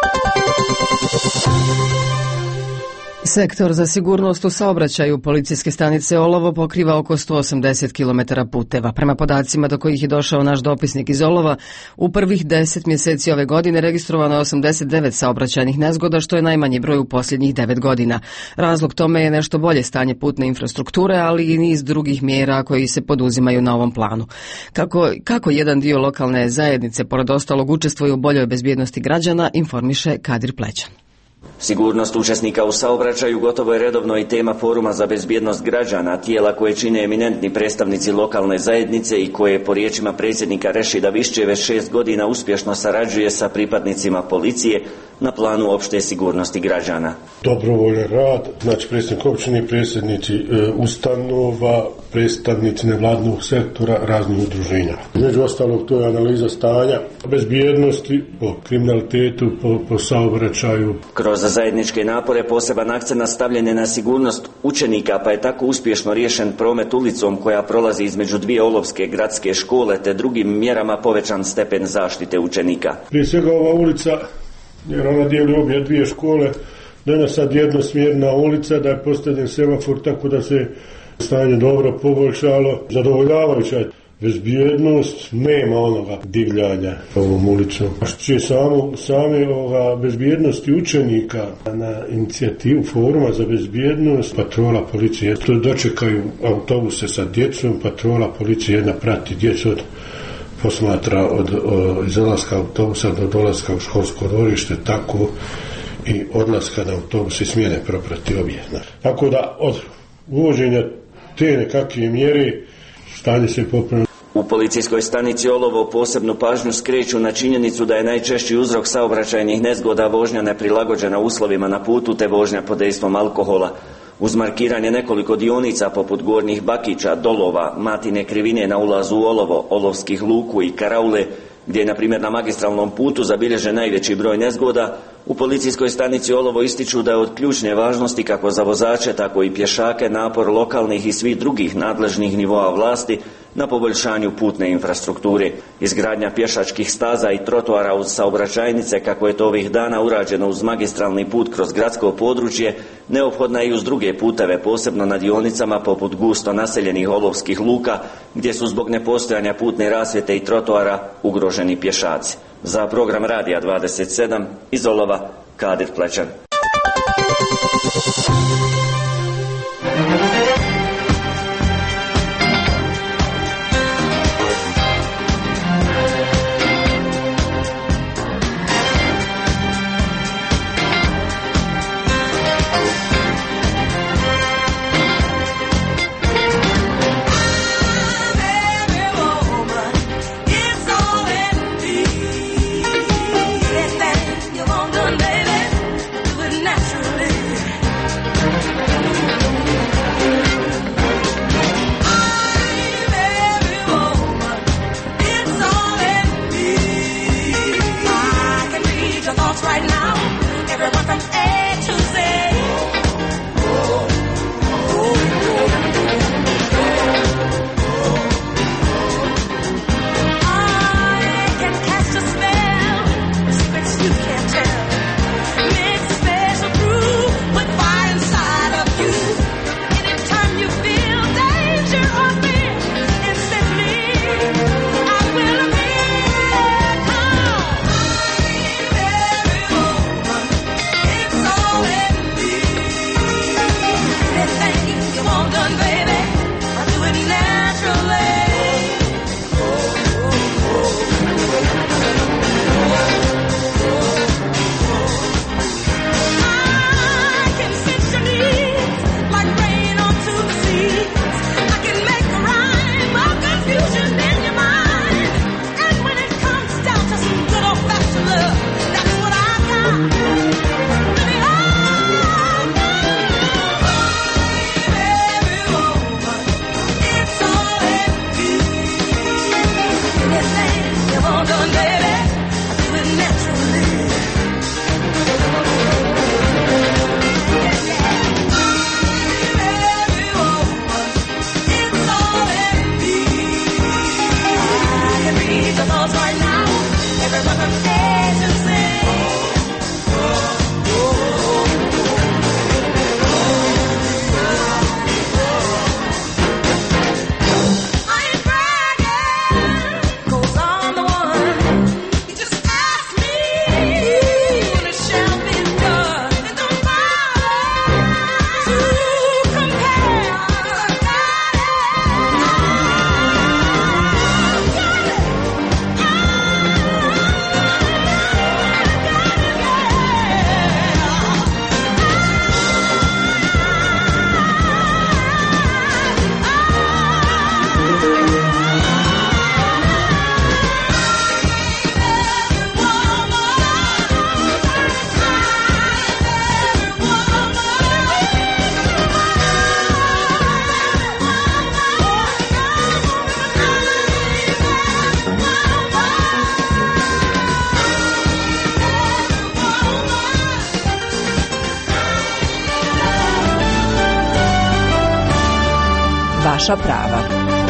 Speaker 1: Sektor za sigurnost u saobraćaju policijske stanice Olovo pokriva oko 180 km puteva. Prema podacima do kojih je došao naš dopisnik iz Olova, u prvih 10 mjeseci ove godine registrovano je 89 saobraćajnih nezgoda, što je najmanji broj u posljednjih 9 godina. Razlog tome je nešto bolje stanje putne infrastrukture, ali i niz drugih mjera koji se poduzimaju na ovom planu. Kako jedan dio lokalne zajednice, pored ostalog, učestvuje u boljoj bezbjednosti građana, informiše Kadir Plećan.
Speaker 12: Sigurnost učesnika u saobraćaju gotovo je redovno i tema foruma za bezbjednost građana, tijela koje čine eminentni predstavnici lokalne zajednice i koje po riječima predsjednika Rešida Višće već 6 godina uspješno sarađuje sa pripadnicima policije na planu opšte sigurnosti građana.
Speaker 13: Dobrovoljan rad, znači predsjednik općine, predsjednici ustanova, predstavnici nevladinog sektora, raznih udruženja. Među ostalog to je analiza stanja bezbjednosti po kriminalitetu, po saobraćaju.
Speaker 12: Kroz Za zajedničke napore poseban akcent stavljen je na sigurnost učenika, pa je tako uspješno riješen promet ulicom koja prolazi između dvije olovske gradske škole, te drugim mjerama povećan stepen zaštite učenika.
Speaker 13: Prije svega ova ulica, jer ona dijeli obje dvije škole, danas sad jednosmjerna ulica, da je postavljen semafor tako da se stanje dobro poboljšalo, zadovoljavajuća bezbjednost, nema onoga divljanja ovom ulicom. A što će same bezbjednosti učenika na inicijativu Foruma za bezbjednost, patrola policije, to dočekaju autobuse sa djecom, patrola policije jedna prati djecu posmatra od izlaska autobusa do dolaska u školsko dvorište, tako i odlaska na autobus i smjene proprati obje. Tako da od uvođenja te nekakve mjere stanje se popravlja.
Speaker 12: U policijskoj stanici Olovo posebnu pažnju skreću na činjenicu da je najčešći uzrok saobraćajnih nezgoda vožnja neprilagođena uslovima na putu te vožnja pod dejstvom alkohola. Uz markiranje nekoliko dionica poput Gornjih Bakića, Dolova, Matine krivine na ulazu u Olovo, Olovskih luku i Karaule, gdje je na primjer na magistralnom putu zabilježen najveći broj nezgoda, u policijskoj stanici Olovo ističu da je od ključne važnosti kako za vozače, tako i pješake napor lokalnih i svih drugih nadležnih nivoa vlasti na poboljšanju putne infrastrukture. Izgradnja pješačkih staza i trotoara uz saobraćajnice, kako je to ovih dana urađeno uz magistralni put kroz gradsko područje, neophodna je i uz druge puteve, posebno na dionicama poput gusto naseljenih olovskih luka, gdje su zbog nepostojanja putne rasvjete i trotoara ugroženi pješaci. Za program Radija 27 iz Olova, Kadir Plećan.
Speaker 22: vaša prava.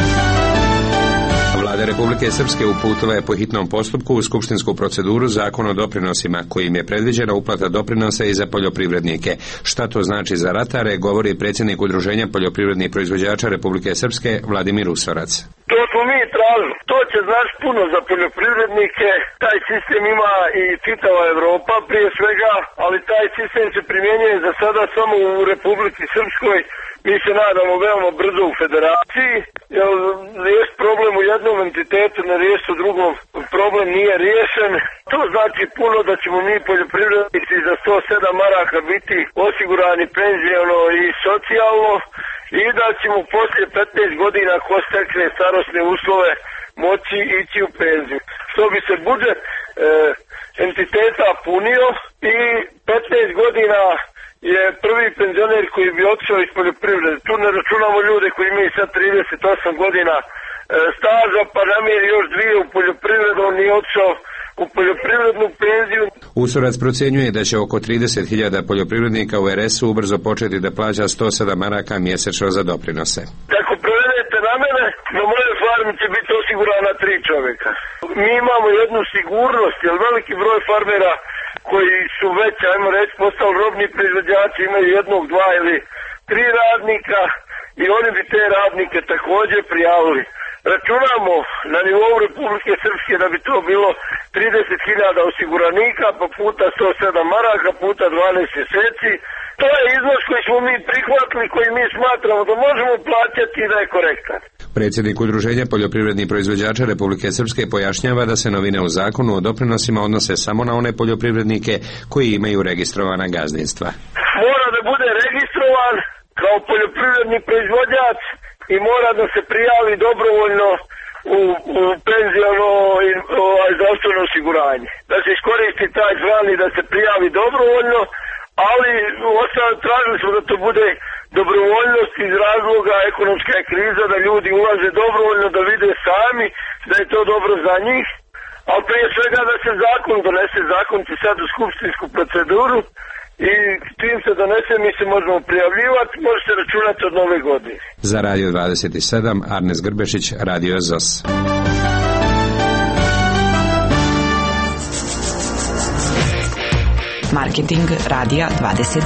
Speaker 3: Vlada Republike Srpske uputila je po hitnom postupku u skupštinsku proceduru Zakon o doprinosima, kojim je predviđena uplata doprinosa i za poljoprivrednike. Šta to znači za ratare, govori predsjednik Udruženja poljoprivrednih proizvođača Republike Srpske Vladimir Usorac.
Speaker 10: To smo mi tražili. To će znači puno za poljoprivrednike. Taj sistem ima i čitava Evropa prije svega, ali taj sistem se primjenjuje za sada samo u Republici Srpskoj. Mi se nadamo veoma brzo u federaciji, jer riješiti problem u jednom entitetu, ne riješiti u drugom, problem nije riješen. To znači puno da ćemo mi poljoprivrednici za 107 maraka biti osigurani penziono i socijalno i da ćemo poslije 15 godina ko stekne starosne uslove moći ići u penziju. Što bi se budžet entiteta punio i 15 godina je prvi penzioner koji bi otišao iz poljoprivrede. Tu ne računamo ljude koji imaju sad 38 godina staža, pa namjeri još 2 u poljoprivredu, on nije otišao u poljoprivrednu penziju.
Speaker 3: Usorac procjenjuje da će oko 30.000 poljoprivrednika u RS-u ubrzo početi da plaća 107 maraka mjesečno za doprinose.
Speaker 10: Ako prevedete na mene, na mojoj farmi će biti osigurana 3 čovjeka. Mi imamo jednu sigurnost, jer veliki broj farmera koji su već, ajmo reći, postali robni proizvođači, imaju 1, 2 ili 3 radnika i oni bi te radnike također prijavili. Računamo na nivou Republike Srpske da bi to bilo 30.000 osiguranika pa puta 107 maraka puta 12 mjeseci. To je iznos koji smo mi prihvatili, koji mi smatramo da možemo plaćati i da je korektan.
Speaker 3: Predsjednik Udruženja poljoprivrednih proizvođača Republike Srpske pojašnjava da se novine u zakonu o doprinosima odnose samo na one poljoprivrednike koji imaju registrovana gazdinstva.
Speaker 10: Mora da bude registrovan kao poljoprivredni proizvođač i mora da se prijavi dobrovoljno u penziono i zdravstveno osiguranje. Da se iskoristi taj zvani da se prijavi dobrovoljno, ali tražili smo da to bude dobrovoljnost iz razloga ekonomska je kriza, da ljudi ulaze dobrovoljno, da vide sami da je to dobro za njih, ali prije svega da se zakon donese, zakon će sad u skupštinsku proceduru i čim se donese mi se možemo prijavljivati, može se računati od nove godine.
Speaker 3: Za Radio 27, Arnes Grbešić, Radio ZOS.
Speaker 22: Marketing Radija 27.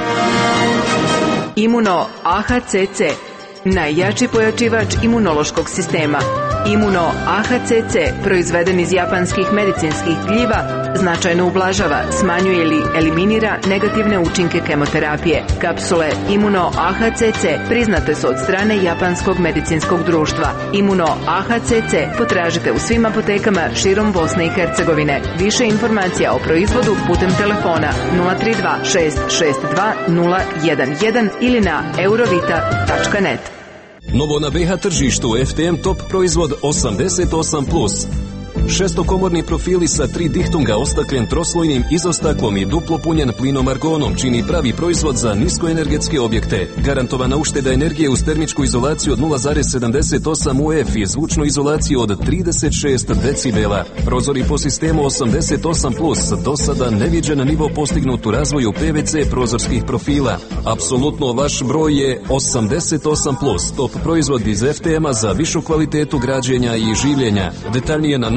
Speaker 22: Imuno AHCC, najjači pojačivač imunološkog sistema. Imuno AHCC, proizveden iz japanskih medicinskih gljiva, značajno ublažava, smanjuje ili eliminira negativne učinke kemoterapije. Kapsule Imuno AHCC priznate su od strane Japanskog medicinskog društva. Imuno AHCC potražite u svim apotekama širom Bosne i Hercegovine. Više informacija o proizvodu putem telefona 032 662 011 ili na eurovita.net.
Speaker 14: Novo na BH tržištu FTM Top proizvod 88+. Šestokomorni profili sa 3 dihtunga ostakljen troslojnim izostaklom i duplo punjen plinom argonom čini pravi proizvod za niskoenergetske objekte. Garantovana ušteda energije uz termičku izolaciju od 0,78 UF i zvučnu izolaciju od 36 decibela. Prozori po sistemu 88+, do sada neviđen nivo postignut u razvoju PVC prozorskih profila. Apsolutno vaš broj je 88+, top proizvod iz FTM-a za višu kvalitetu građenja i življenja. Detaljnije na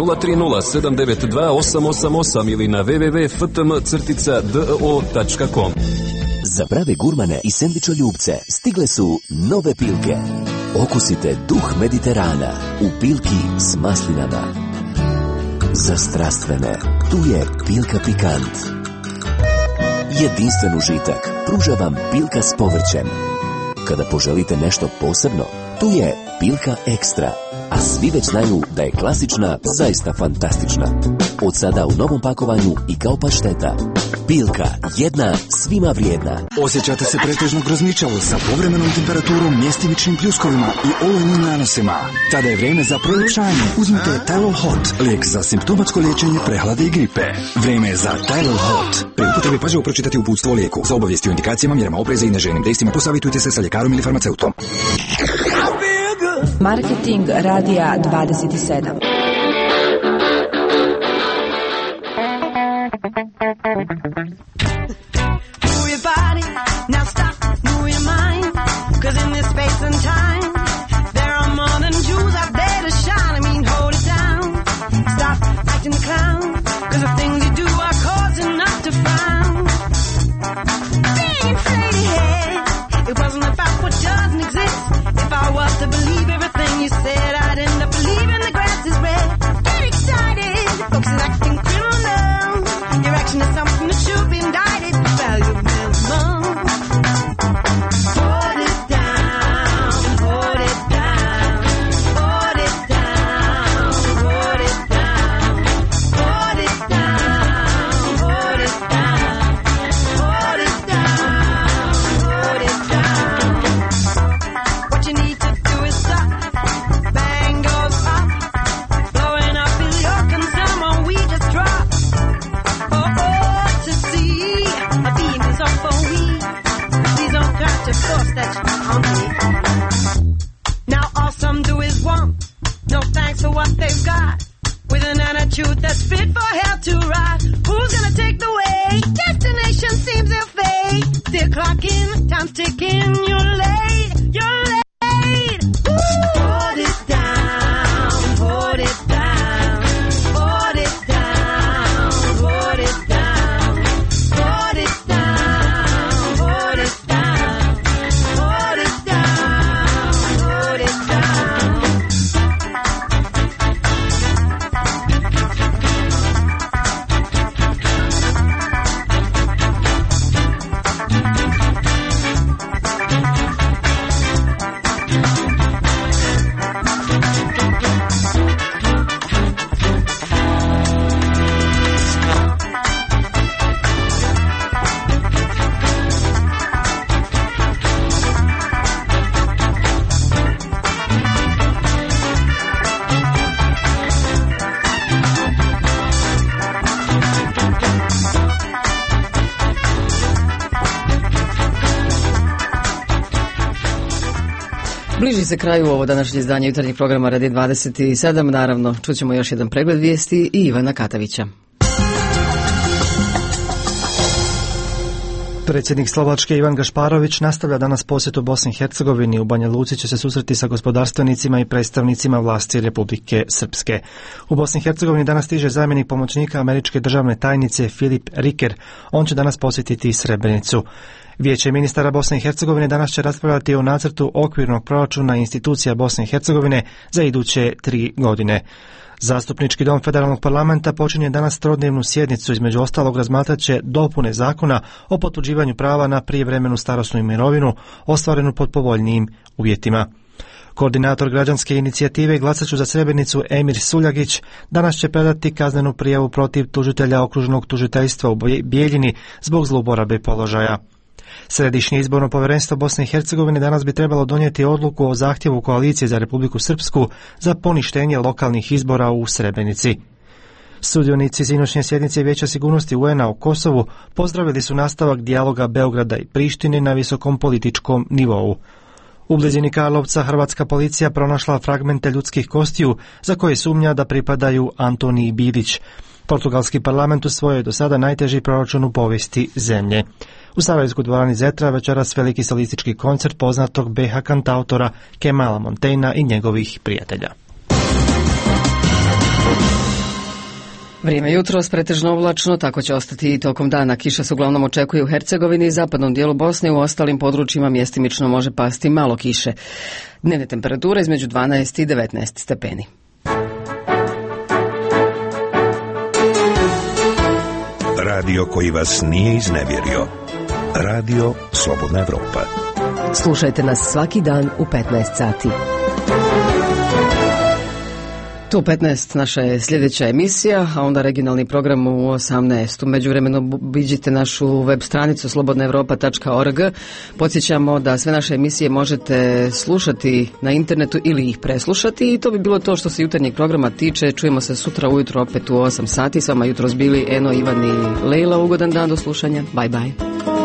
Speaker 14: 030-792-888 ili na www.ftm-do.com.
Speaker 15: Za prave gurmane i sendvičoljubce stigle su nove Pilke. Okusite duh Mediterana u Pilki s maslinama. Za strastvene, tu je Pilka Pikant. Jedinstven užitak pruža vam Pilka s povrćem. Kada poželite nešto posebno, tu je Pilka Ekstra. A svi već znaju da je klasična zaista fantastična. Od sada u novom pakovanju i kao pašteta. Pilka, jedna svima vrijedna.
Speaker 17: Osjećate se pretežno grozničavo sa povremenom temperaturom, mjestimičnim pljuskovima i olujnim nanosima. Tada je vrijeme za proljepšanje. Uzmite Tylol Hot, lijek za simptomatsko liječenje prehlade i gripe. Vrijeme je za Tylol Hot. Pri upotrebi pažljivo pročitati uputstvo o lijeku. Za obavijesti o indikacijama, mjerama opreza i neželjenim dejstvima posavitujte se sa ljekarom ili farmaceutom.
Speaker 22: Marketing Radija 27.
Speaker 16: Move your body, now stop, move your mind. 'Cause in this space and time, Action is something that should be indicted. Value minimum. Hold it down, hold it down, hold it down, hold it down, hold it down, hold it down, hold it down, hold it down. What you need to do is stop. Bang goes up. Blowing up is your concern when we just drop. Oh, to see a beam is up for we. Please don't try to force that on me. Now all some do is want. No thanks for what they've got. With an attitude that's fit for hell to ride. Who's gonna take the way? Destination seems their fate. They're clocking, time's ticking. You're late, you're late. Hold it down, hold it down, hold it down, hold it down, hold it down, hold it down, hold it down, hold it down.
Speaker 1: Bliži se kraju ovo današnje izdanje jutarnjeg programa Radio 27. Naravno, čućemo još jedan pregled vijesti i Ivana Katavića.
Speaker 9: Predsjednik Slovačke Ivan Gašparović nastavlja danas posjet u Bosni i Hercegovini. U Banja Luci će se susreti sa gospodarstvenicima i predstavnicima vlasti Republike Srpske. U Bosni i Hercegovini danas stiže zamjenik pomoćnika američke državne tajnice Filip Riker. On će danas posjetiti Srebrenicu. Vijeće ministara Bosne i Hercegovine danas će raspravljati o nacrtu okvirnog proračuna institucija Bosne i Hercegovine za iduće 3 godine. Zastupnički dom Federalnog parlamenta počinje danas trodnevnu sjednicu, između ostalog razmatrat će dopune zakona o potvrđivanju prava na prijevremenu starosnu mirovinu ostvarenu pod povoljnijim uvjetima. Koordinator građanske inicijative Glasat ću za Srebrenicu Emir Suljagić danas će predati kaznenu prijavu protiv tužitelja okružnog tužiteljstva u Bijeljini zbog zlouporabe položaja. Središnje izborno povjerenstvo Bosne i Hercegovine danas bi trebalo donijeti odluku o zahtjevu koalicije za Republiku Srpsku za poništenje lokalnih izbora u Srebrenici. Sudionici sinoćnje sjednice Vijeća sigurnosti UN-a o Kosovu pozdravili su nastavak dijaloga Beograda i Prištine na visokom političkom nivou. U blizini Karlovca hrvatska policija pronašla fragmente ljudskih kostiju za koje sumnja da pripadaju Antoniji Bilić. Portugalski parlament usvojio je do sada najteži proračun u povijesti zemlje. U Sarajevskoj dvorani Zetra večeras veliki solistički koncert poznatog BH kantautora Kemala Monteina i njegovih prijatelja.
Speaker 1: Vrijeme jutros pretežno oblačno, tako će ostati i tokom dana. Kiša se uglavnom očekuje u Hercegovini i zapadnom dijelu Bosne, u ostalim područjima mjestimično može pasti malo kiše. Dnevne temperature između 12 i 19 stepeni.
Speaker 18: Radio koji vas nije iznevjerio. Radio Slobodna Evropa.
Speaker 19: Slušajte nas svaki dan u 15 sati.
Speaker 1: Tu 15 naša je sljedeća emisija, a onda regionalni program u 18. U međuvremenu obiđite našu web stranicu slobodnaevropa.org. Podsjećamo da sve naše emisije možete slušati na internetu ili ih preslušati i to bi bilo to što se jutarnjeg programa tiče. Čujemo se sutra ujutro opet u 8 sati. S vama jutros bili Eno, Ivan i Lejla. Ugodan dan, do slušanja. Bye bye.